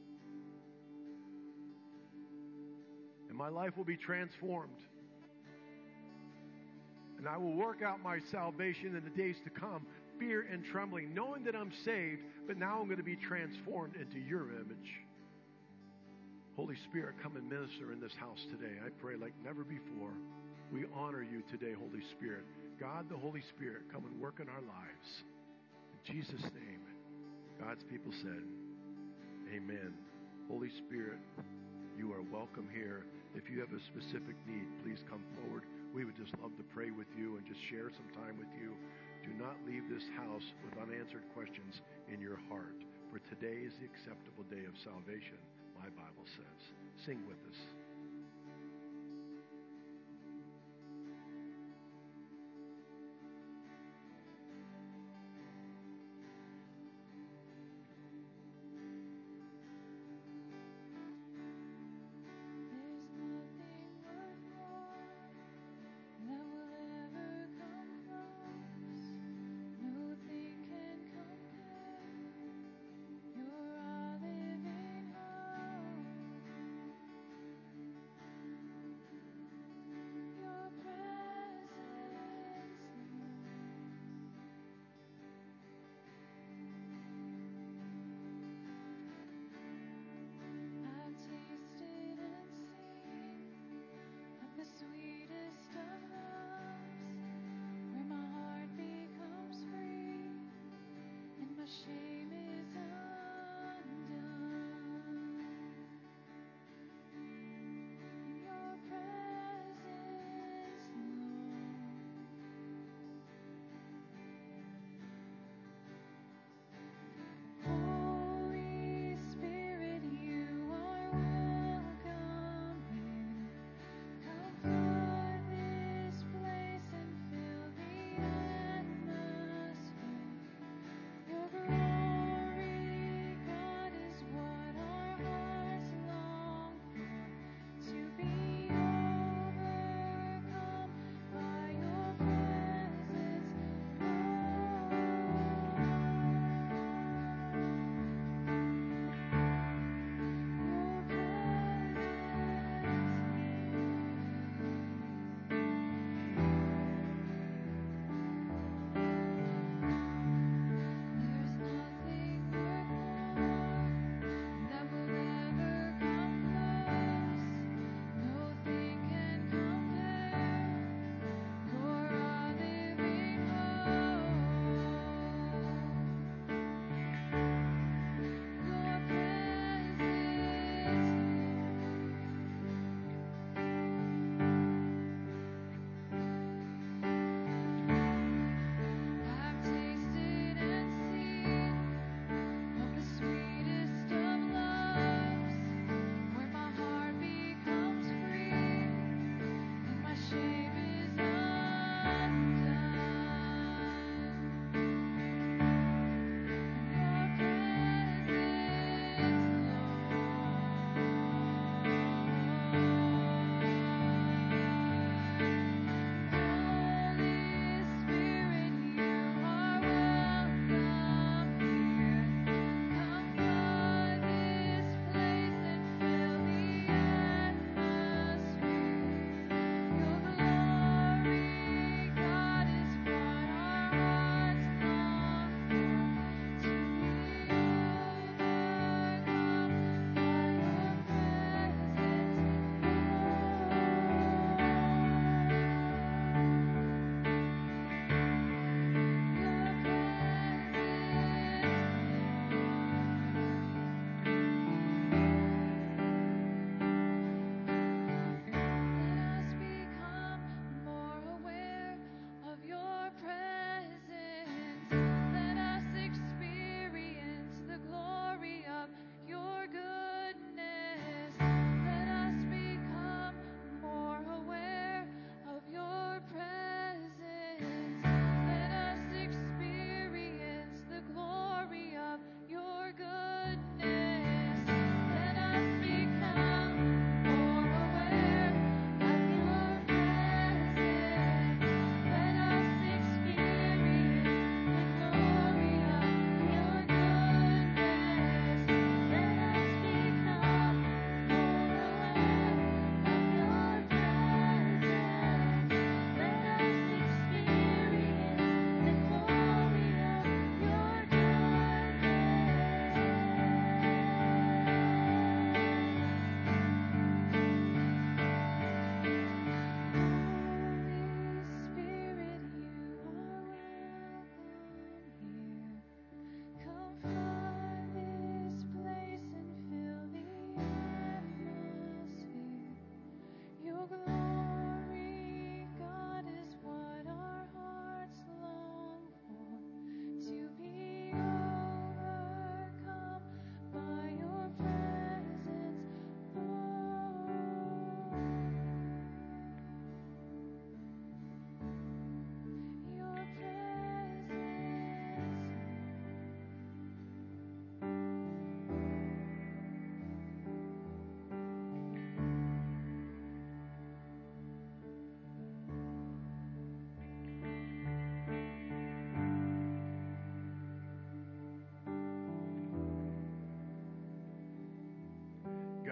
Speaker 1: And my life will be transformed. And I will work out my salvation in the days to come, fear and trembling, knowing that I'm saved, but now I'm going to be transformed into your image. Holy Spirit, come and minister in this house today. I pray like never before. We honor you today, Holy Spirit. God, the Holy Spirit, come and work in our lives. In Jesus' name, God's people said, amen. Holy Spirit, you are welcome here. If you have a specific need, please come forward. We would just love to pray with you and just share some time with you. Do not leave this house with unanswered questions in your heart. For today is the acceptable day of salvation, my Bible says. Sing with us.
Speaker 2: There's nothing worth more that will ever come close.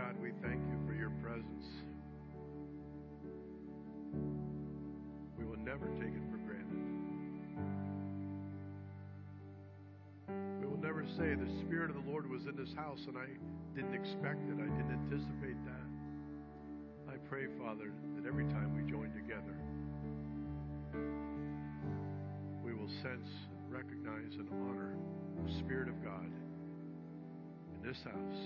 Speaker 1: God, we thank you for your presence. We will never take it for granted. We will never say the Spirit of the Lord was in this house and I didn't expect it. I didn't anticipate that. I pray, Father, that every time we join together, we will sense, recognize, and honor the Spirit of God in this house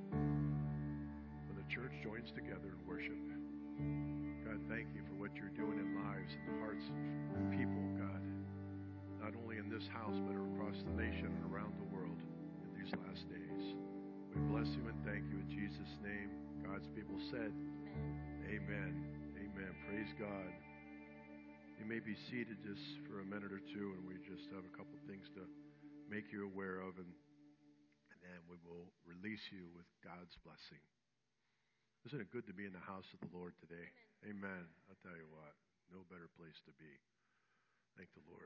Speaker 1: when the church joins together in worship. God, thank you for what you're doing in lives and the hearts of people, God, not only in this house, but across the nation and around the world in these last days. We bless you and thank you in Jesus' name. God's people said, amen. Amen. Praise God. You may be seated just for a minute or two, and we just have a couple things to make you aware of, and then we will release you with God's blessing. Isn't it good to be in the house of the Lord today? Amen. I'll tell you what, no better place to be. Thank the Lord.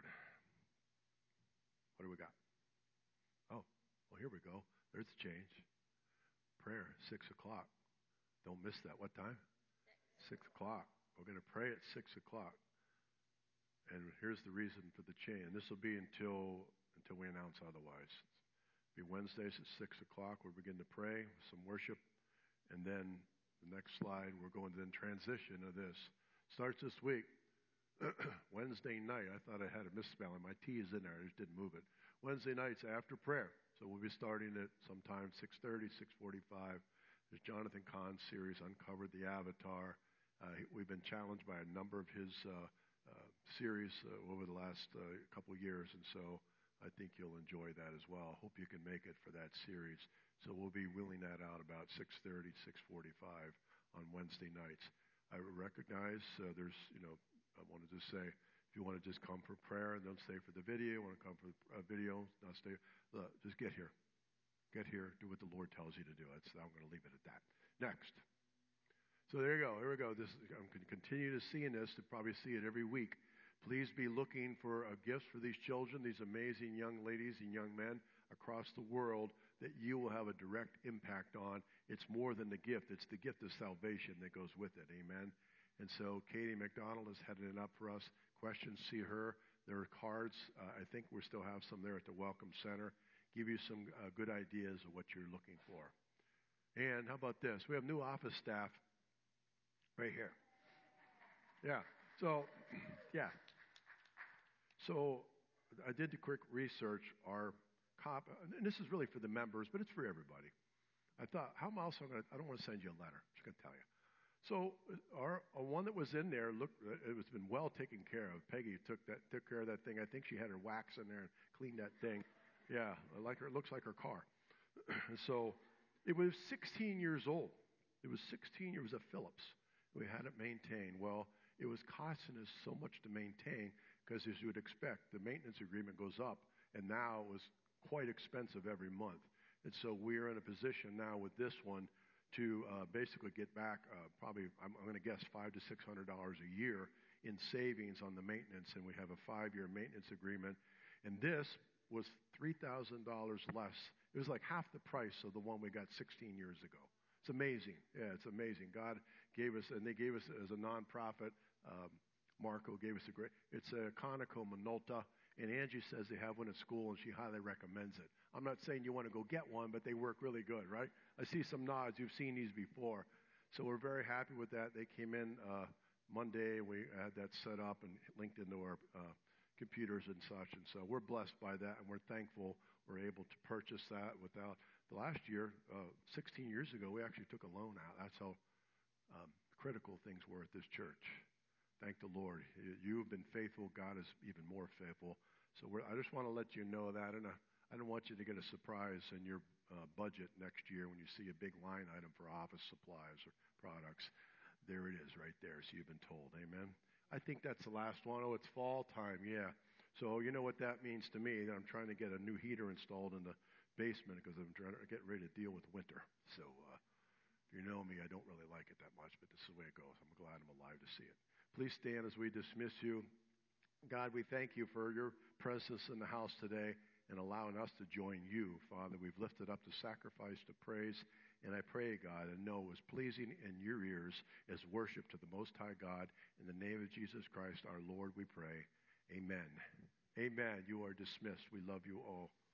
Speaker 1: What do we got? Oh, well, here we go. There's the change. Prayer, 6 o'clock. Don't miss that. What time? 6 o'clock. We're going to pray at 6 o'clock. And here's the reason for the change. This will be until we announce otherwise. It'll be Wednesdays at 6 o'clock. We'll begin to pray, some worship, and then the next slide, we're going to then transition to this. Starts this week. Wednesday night. I thought I had a misspelling. My T is in there. I just didn't move it. Wednesday nights after prayer. So we'll be starting at sometime 6:30, 6:45. There's Jonathan Cahn's series, Uncovered the Avatar. We've been challenged by a number of his series over the last couple of years, and so I think you'll enjoy that as well. Hope you can make it for that series. So we'll be wheeling that out about 6:30, 6:45 on Wednesday nights. I recognize there's, I wanted to say, if you want to just come for prayer and don't stay for the video, want to come for a video, not stay, just get here. Get here, do what the Lord tells you to do. I'm going to leave it at that. Next. So there you go. Here we go. I'm going to continue to see this, to probably see it every week. Please be looking for gifts for these children, these amazing young ladies and young men across the world that you will have a direct impact on. It's more than the gift. It's the gift of salvation that goes with it. Amen. And so Katie McDonald is heading it up for us. Questions, see her. There are cards. I think we still have some there at the Welcome Center. Give you some good ideas of what you're looking for. And how about this? We have new office staff right here. Yeah. So, yeah. So I did the quick research. And this is really for the members, but it's for everybody. I thought, how else am I going to, I don't want to send you a letter. I'm just going to tell you. So our one that was in there, it was been well taken care of. Peggy took care of that thing. I think she had her wax in there and cleaned that thing. Yeah, it looks like her car. So it was 16 years old. It was 16 years of Phillips. We had it maintained. Well, it was costing us so much to maintain because, as you would expect, the maintenance agreement goes up, and now it was quite expensive every month. And so we're in a position now with this one to basically get back probably, I'm going to guess, $500 to $600 a year in savings on the maintenance, and we have a 5-year maintenance agreement. And this was $3,000 less. It was like half the price of the one we got 16 years ago. It's amazing. Yeah, it's amazing. God gave us, and they gave us as a nonprofit. Marco gave us it's a Conoco Minolta, and Angie says they have one at school, and she highly recommends it. I'm not saying you want to go get one, but they work really good, right? I see some nods. You've seen these before. So we're very happy with that. They came in Monday. We had that set up and linked into our computers and such. And so we're blessed by that, and we're thankful we're able to purchase that without. The last year, 16 years ago, we actually took a loan out. That's how critical things were at this church. Thank the Lord. You have been faithful. God is even more faithful. So I just want to let you know that. And I don't want you to get a surprise in your budget next year when you see a big line item for office supplies or products. There it is right there. So you've been told. Amen. I think that's the last one. Oh, it's fall time. Yeah. So you know what that means to me. I'm trying to get a new heater installed in the basement because I'm trying to get ready to deal with winter. So if you know me, I don't really like it that much, but this is the way it goes. I'm glad I'm alive to see it. Please stand as we dismiss you. God, we thank you for your presence in the house today. and allowing us to join you, Father. We've lifted up the sacrifice to praise, and I pray, God, and know it was pleasing in your ears as worship to the Most High God. In the name of Jesus Christ, our Lord, we pray. Amen. Amen. You are dismissed. We love you all.